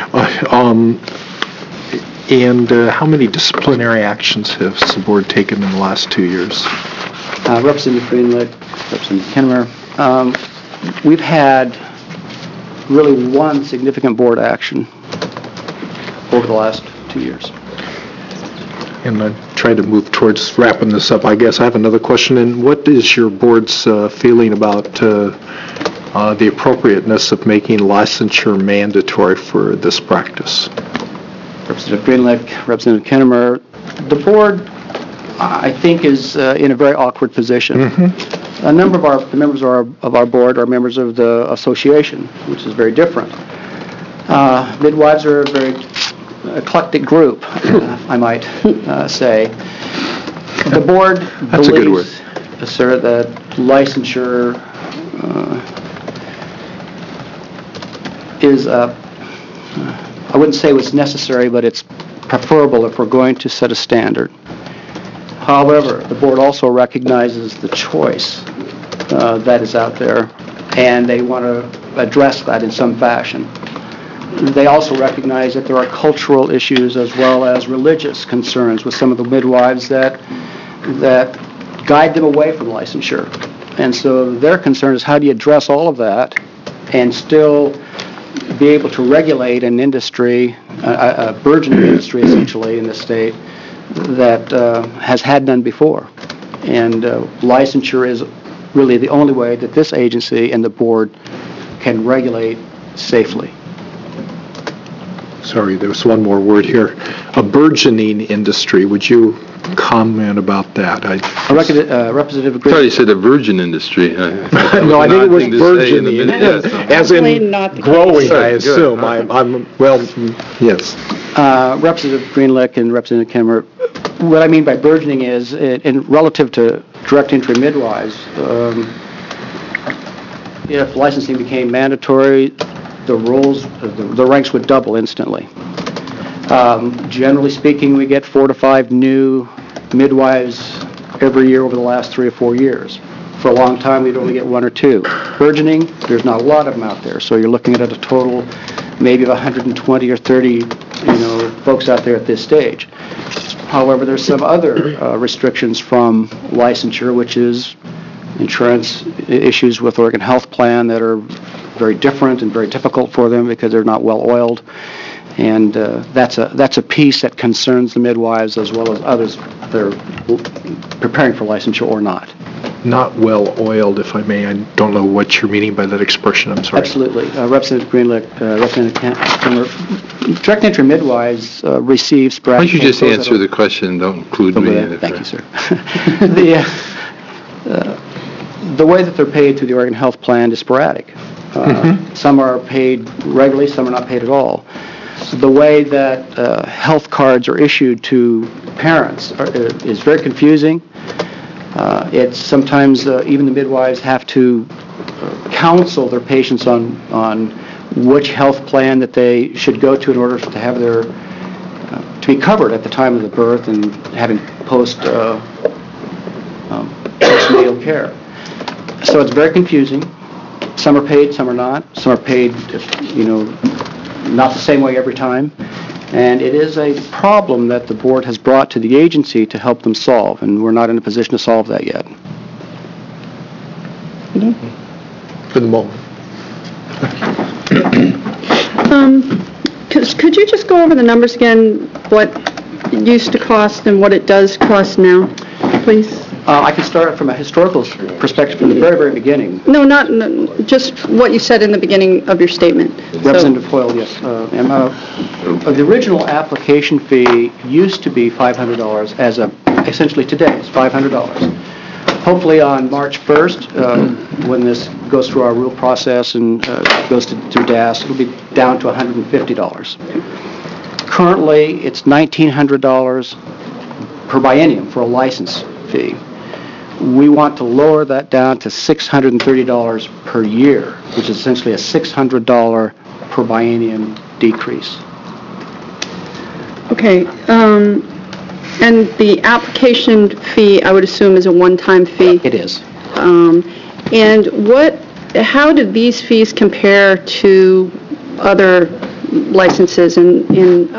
And how many disciplinary actions has the board taken in the last 2 years? Representative Greenlick, Representative Kennemer, we've had really one significant board action over the last 2 years. And I try to move towards wrapping this up. I guess I have another question. And what is your board's feeling about the appropriateness of making licensure mandatory for this practice? Representative Greenlick, Representative Kennemer, the board, I think, is in a very awkward position. A number of the members of our board are members of the association, which is very different. Midwives are a very eclectic group, I might say. The board That's a good word. believes, sir, that licensure is I wouldn't say it's necessary, but it's preferable if we're going to set a standard. However, the board also recognizes the choice that is out there, and they want to address that in some fashion. They also recognize that there are cultural issues as well as religious concerns with some of the midwives that guide them away from licensure. And so their concern is, how do you address all of that and still be able to regulate an industry, a burgeoning industry essentially in the state that has had none before. And licensure is really the only way that this agency and the board can regulate safely. Sorry, there was one more word here. A burgeoning industry, would you comment about that? Representative I thought you said a virgin industry. No, I think it was burgeoning, as in growing, I assume. Well, yes. Representative Greenlick and Representative Kimmer, what I mean by burgeoning is, in relative to direct entry midwives, if licensing became mandatory, the ranks would double instantly. Generally speaking, we get 4 to 5 new midwives every year over the last 3 or 4 years. For a long time, we'd only get 1 or 2. Burgeoning, there's not a lot of them out there, so you're looking at a total maybe of 120 or 30, folks out there at this stage. However, there's some other restrictions from licensure, which is insurance issues with Oregon Health Plan that are very different and very difficult for them because they're not well oiled. And that's a piece that concerns the midwives as well as others that are preparing for licensure or not. Not well oiled, if I may. I don't know what you're meaning by that expression. I'm sorry. Absolutely. Representative Greenlick, Representative Kimmer, direct entry midwives receive sporadic. Why don't you just answer the question and don't include me in it? Thank you, sir. The way that they're paid through the Oregon Health Plan is sporadic. Some are paid regularly, some are not paid at all. The way that health cards are issued to parents is very confusing. It's sometimes even the midwives have to counsel their patients on which health plan that they should go to in order to have their to be covered at the time of the birth and having postnatal care. So it's very confusing. Some are paid, some are not. Some are paid, not the same way every time. And it is a problem that the board has brought to the agency to help them solve, and we're not in a position to solve that yet. For the moment. Could you just go over the numbers again, what it used to cost and what it does cost now, please? I can start from a historical perspective from the very, very beginning. No, just what you said in the beginning of your statement. Representative Hoyle, yes. The original application fee used to be $500 essentially today, it's $500. Hopefully on March 1st, when this goes through our rule process and goes through DAS, it'll be down to $150. Currently, it's $1,900 per biennium for a license fee. We want to lower that down to $630 per year, which is essentially a $600 per biennium decrease. Okay, and the application fee, I would assume, is a one-time fee? It is. And how do these fees compare to other licenses in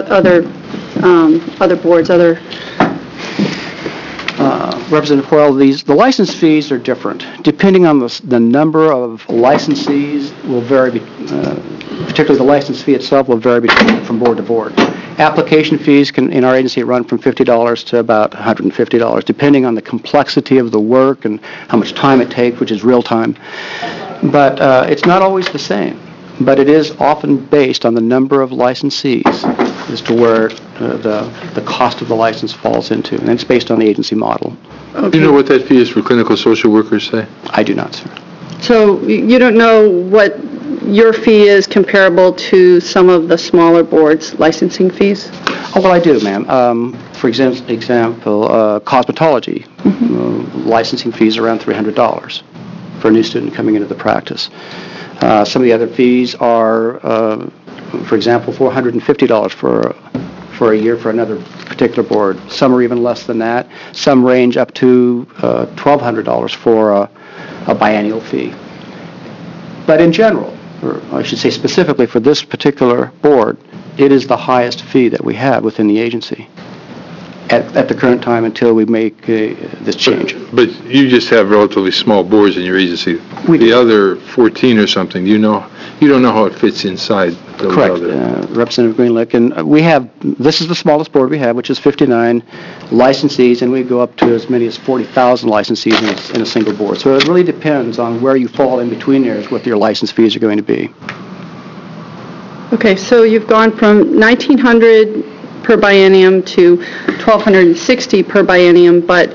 other boards, other... Representative Hoyle, the license fees are different. Depending on the number of licensees will vary, particularly the license fee itself will vary from board to board. Application fees in our agency run from $50 to about $150, depending on the complexity of the work and how much time it takes, which is real time. But it's not always the same. But it is often based on the number of licensees as to where the cost of the license falls into, and it's based on the agency model. Okay. Do you know what that fee is for clinical social workers, say? I do not, sir. So you don't know what your fee is comparable to some of the smaller boards' licensing fees? Oh, well, I do, ma'am. For example, cosmetology, licensing fees are around $300 for a new student coming into the practice. Some of the other fees are for example, $450 for a year for another particular board. Some are even less than that. Some range up to $1,200 for a biennial fee. But in general, or I should say specifically for this particular board, it is the highest fee that we have within the agency at the current time until we make this change. But you just have relatively small boards in your agency. The other 14 or something, you don't know how it fits inside those Correct, other... Representative Greenlick. And we have, this is the smallest board we have, which is 59 licensees, and we go up to as many as 40,000 licensees in a single board. So it really depends on where you fall in between there is what your license fees are going to be. Okay, so you've gone from $1,900 per biennium to $1,260 per biennium, but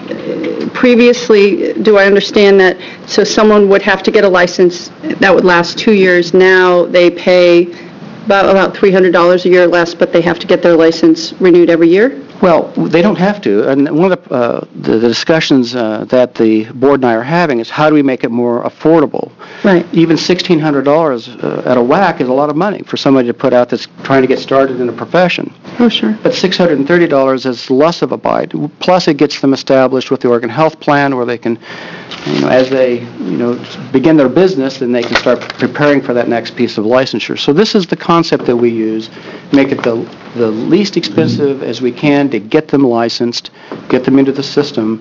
previously, do I understand that, so someone would have to get a license that would last 2 years. Now they pay about $300 a year less, but they have to get their license renewed every year? Well, they don't have to, and one of the discussions that the board and I are having is how do we make it more affordable? Right. Even $1,600 at a whack is a lot of money for somebody to put out that's trying to get started in a profession. Oh, sure. But $630 is less of a bite. Plus, it gets them established with the Oregon Health Plan, where they can, as they, begin their business, then they can start preparing for that next piece of licensure. So this is the concept that we use, make it the least expensive as we can to get them licensed, get them into the system,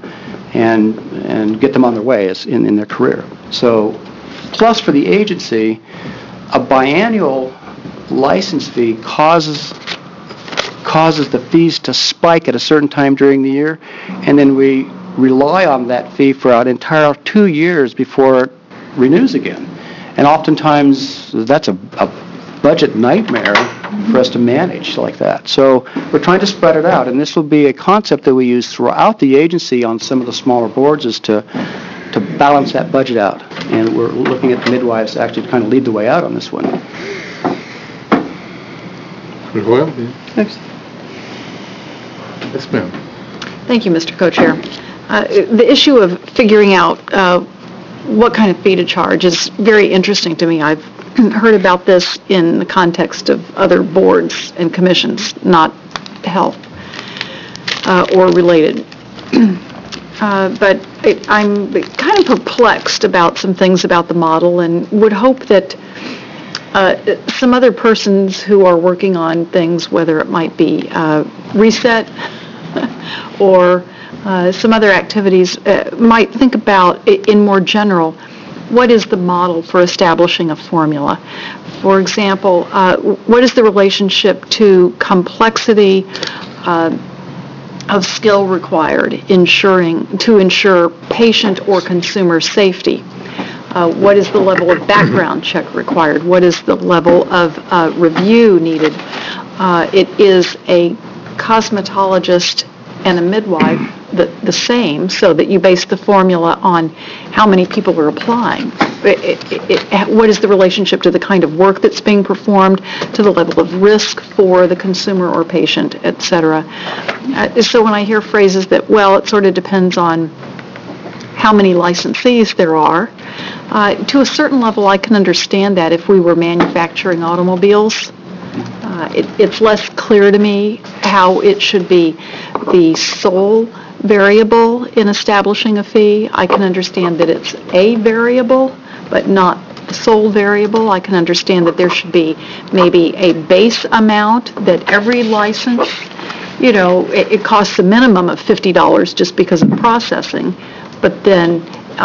and get them on their way in their career. So, plus for the agency, a biannual license fee causes the fees to spike at a certain time during the year, and then we rely on that fee for an entire 2 years before it renews again. And oftentimes, that's a budget nightmare for us to manage like that. So we're trying to spread it out, and this will be a concept that we use throughout the agency on some of the smaller boards, is to balance that budget out. And we're looking at the midwives to actually kind of lead the way out on this one. Well, yes, ma'am. Thank you, Mr. Co-Chair. The issue of figuring out what kind of fee to charge is very interesting to me. I've heard about this in the context of other boards and commissions, not health or related. But I'm kind of perplexed about some things about the model, and would hope that some other persons who are working on things, whether it might be reset or some other activities, might think about, in more general, what is the model for establishing a formula? For example, what is the relationship to complexity of skill required to ensure patient or consumer safety? What is the level of background check required? What is the level of review needed? It is a cosmetologist and a midwife the same, so that you base the formula on how many people are applying. What is the relationship to the kind of work that's being performed, to the level of risk for the consumer or patient, et cetera? So when I hear phrases that, well, it sort of depends on how many licensees there are, to a certain level I can understand that if we were manufacturing automobiles. It's less clear to me how it should be the sole variable in establishing a fee. I can understand that it's a variable, but not the sole variable. I can understand that there should be maybe a base amount that every license, it costs a minimum of $50 just because of processing, but then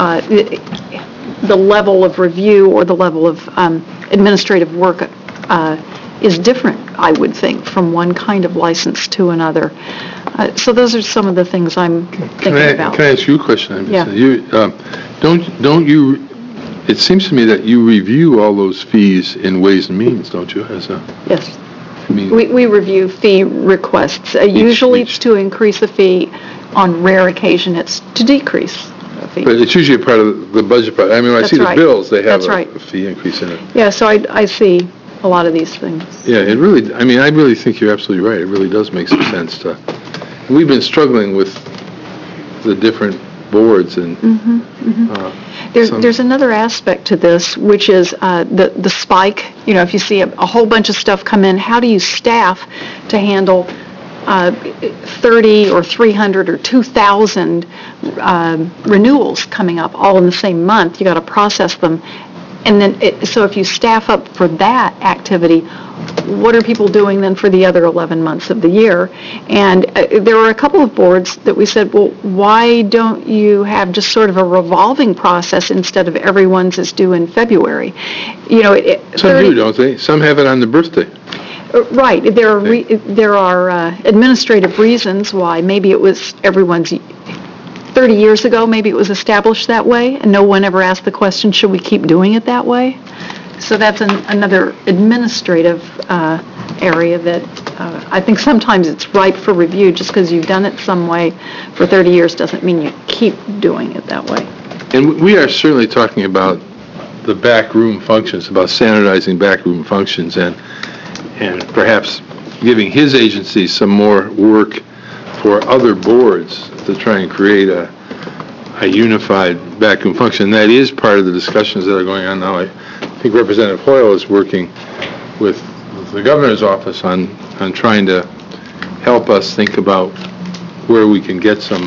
the level of review or the level of administrative work is different, I would think, from one kind of license to another. So those are some of the things I'm thinking about. Can I ask you a question? Yeah. Don't you, it seems to me that you review all those fees in Ways and Means, don't you? Yes. We review fee requests. Usually it's to increase a fee. On rare occasion, it's to decrease a fee. But it's usually a part of the budget part. I mean, when I see the bills, they have That's right. a fee increase in it. Yeah, so I see a lot of these things. Yeah, I really think you're absolutely right. It really does make some sense to, we've been struggling with the different boards and There's another aspect to this, which is the spike. You know, if you see a whole bunch of stuff come in, how do you staff to handle 30 or 300 or 2,000 renewals coming up all in the same month? You got to process them. And then, so if you staff up for that activity, what are people doing then for the other 11 months of the year? And there were a couple of boards that we said, well, why don't you have just sort of a revolving process instead of everyone's is due in February? You know, some do, don't they? Some have it on the birthday. Right. There are administrative reasons why. Maybe it was everyone's 30 years ago, maybe it was established that way, and no one ever asked the question, should we keep doing it that way? So that's another administrative area that I think sometimes it's ripe for review. Just because you've done it some way for 30 years doesn't mean you keep doing it that way. And we are certainly talking about the backroom functions, about standardizing backroom functions and perhaps giving his agency some more work for other boards to try and create a unified backroom function. That is part of the discussions that are going on now. I think Representative Hoyle is working with the governor's office on trying to help us think about where we can get some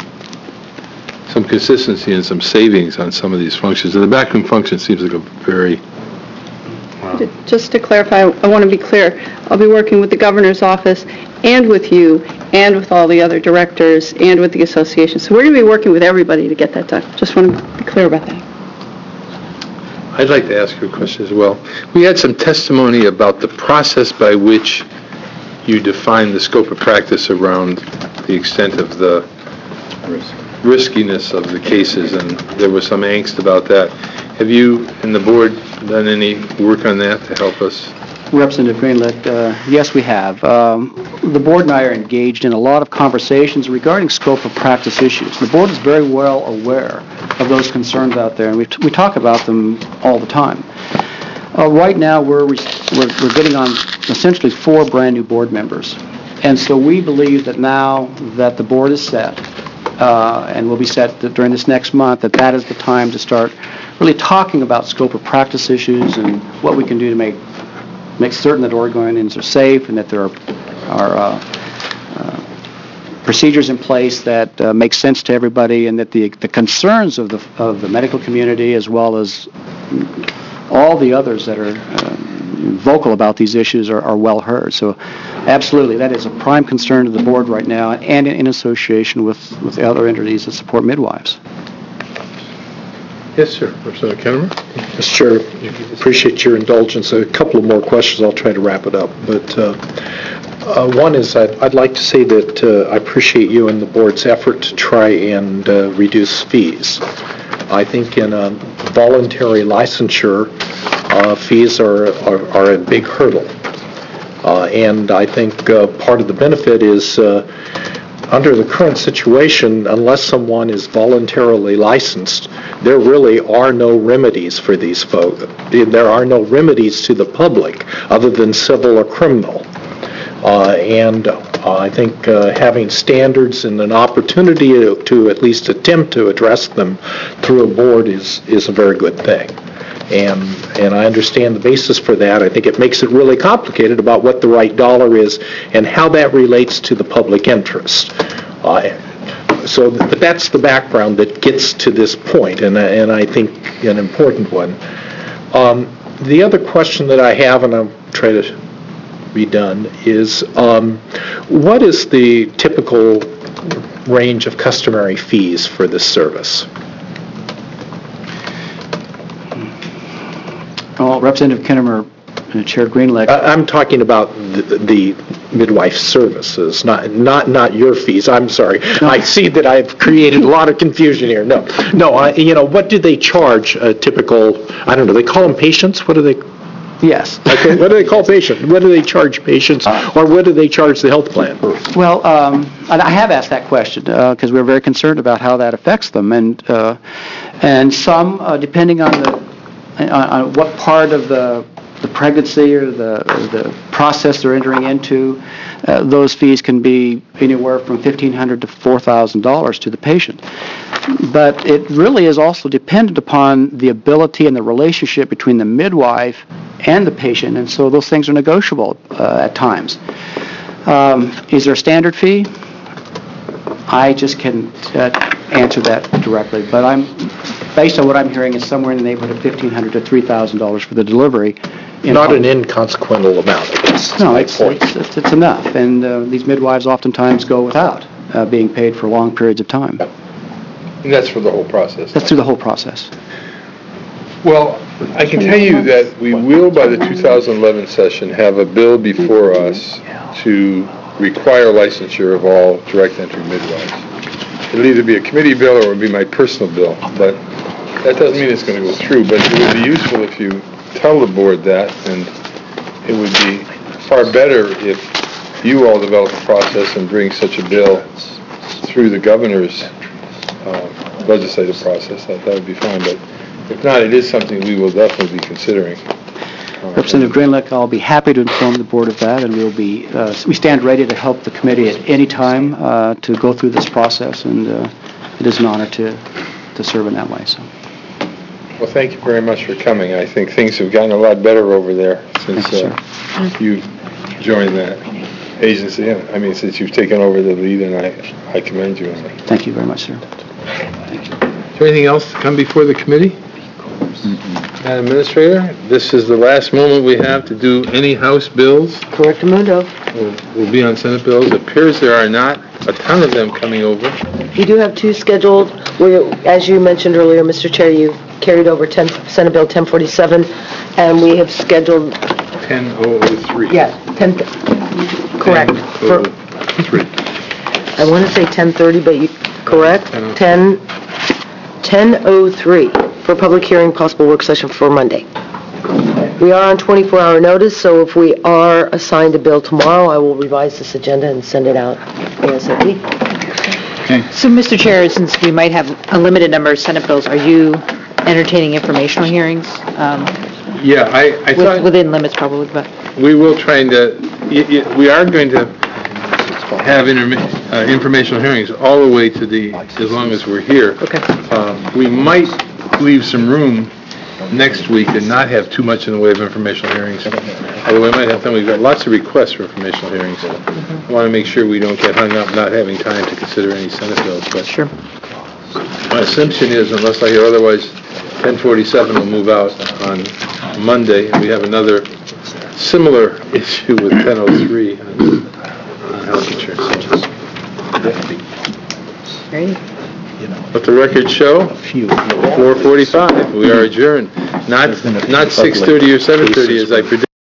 consistency and some savings on some of these functions. And the backroom function seems like a very... Just to clarify, I want to be clear. I'll be working with the governor's office and with you and with all the other directors and with the association. So we're going to be working with everybody to get that done. Just want to be clear about that. I'd like to ask you a question as well. We had some testimony about the process by which you define the scope of practice around the extent of the riskiness of the cases, and there was some angst about that. Have you and the board done any work on that to help us? Representative Greenlick, yes, we have. The board and I are engaged in a lot of conversations regarding scope of practice issues. The board is very well aware of those concerns out there, and we talk about them all the time. Right now, we're bidding on essentially 4 brand-new board members, and so we believe that now that the board is set, and will be set during this next month, that is the time to start really talking about scope of practice issues and what we can do to make certain that Oregonians are safe and that there are procedures in place that make sense to everybody, and that the concerns of the medical community as well as all the others that are vocal about these issues are well heard. So absolutely, that is a prime concern of the board right now, and in association with the other entities that support midwives. Yes, sir. Representative Kennemer? Mr. Chair, appreciate your indulgence. A couple of more questions. I'll try to wrap it up. But one is I'd like to say that I appreciate you and the board's effort to try and reduce fees. I think in a voluntary licensure, fees are a big hurdle. And I think part of the benefit is under the current situation, unless someone is voluntarily licensed, there really are no remedies for these folks. There are no remedies to the public other than civil or criminal. And I think having standards and an opportunity to at least attempt to address them through a board is a very good thing. And I understand the basis for that. I think it makes it really complicated about what the right dollar is and how that relates to the public interest. But that's the background that gets to this point, and I think an important one. The other question that I have, and I'll try to be done, is what is the typical range of customary fees for this service? Well, Representative Kennemer and Chair Greenlick. I'm talking about the midwife services, not your fees. I'm sorry. No. I see that I've created a lot of confusion here. No. What do they charge a typical, I don't know, they call them patients? What do they? Yes. Okay, what do they call patients? What do they charge patients, or what do they charge the health plan? Well, I have asked that question because we're very concerned about how that affects them, and some, depending on what part of the the pregnancy or the process they're entering into, those fees can be anywhere from $1,500 to $4,000 to the patient. But it really is also dependent upon the ability and the relationship between the midwife and the patient, and so those things are negotiable at times. Is there a standard fee? I just can't answer that directly, but based on what I'm hearing, it's somewhere in the neighborhood of $1,500 to $3,000 for the delivery. Not an inconsequential amount, I guess. No, it's enough, and these midwives oftentimes go without being paid for long periods of time. And that's for the whole process? That's through the whole process. Well, I can tell you that we will, by the 2011 session, have a bill before us to require licensure of all direct entry midwives. It'll either be a committee bill or it'll be my personal bill, but that doesn't mean it's going to go through. But it would be useful if you tell the board that, and it would be far better if you all develop a process and bring such a bill through the governor's legislative process. That would be fine, but if not, it is something we will definitely be considering. Representative Greenlick, I'll be happy to inform the board of that, and we stand ready to help the committee at any time to go through this process, and it is an honor to serve in that way. So. Well, thank you very much for coming. I think things have gotten a lot better over there since you joined that agency. I mean, since you've taken over the lead, and I commend you on that. Thank you very much, sir. Is there anything else to come before the committee? Madam Administrator, this is the last moment we have to do any House bills. Correctamundo. We'll be on Senate bills. It appears there are not a ton of them coming over. We do have two scheduled. As you mentioned earlier, Mr. Chair, you carried over Senate Bill 1047, and we have scheduled... 10003. Yeah, correct. 1003. I want to say 1030, but correct? 1003 for public hearing, possible work session for Monday. We are on 24-hour notice, so if we are assigned a bill tomorrow, I will revise this agenda and send it out ASAP. So, Mr. Chair, since we might have a limited number of Senate bills, are you entertaining informational hearings? Yeah, I thought... Within limits, probably, but... We will try and, we are going to have informational hearings all the way to as long as we're here. Okay. We might leave some room next week and not have too much in the way of informational hearings. Although we might have time, we've got lots of requests for informational hearings. I want to make sure we don't get hung up not having time to consider any Senate bills. But sure. My assumption is, unless I hear otherwise, 1047 will move out on Monday. We have another similar issue with 1003 on health insurance. Great. Let the record show, 4:45, we are adjourned. Not 6:30 or 7:30 as I predicted.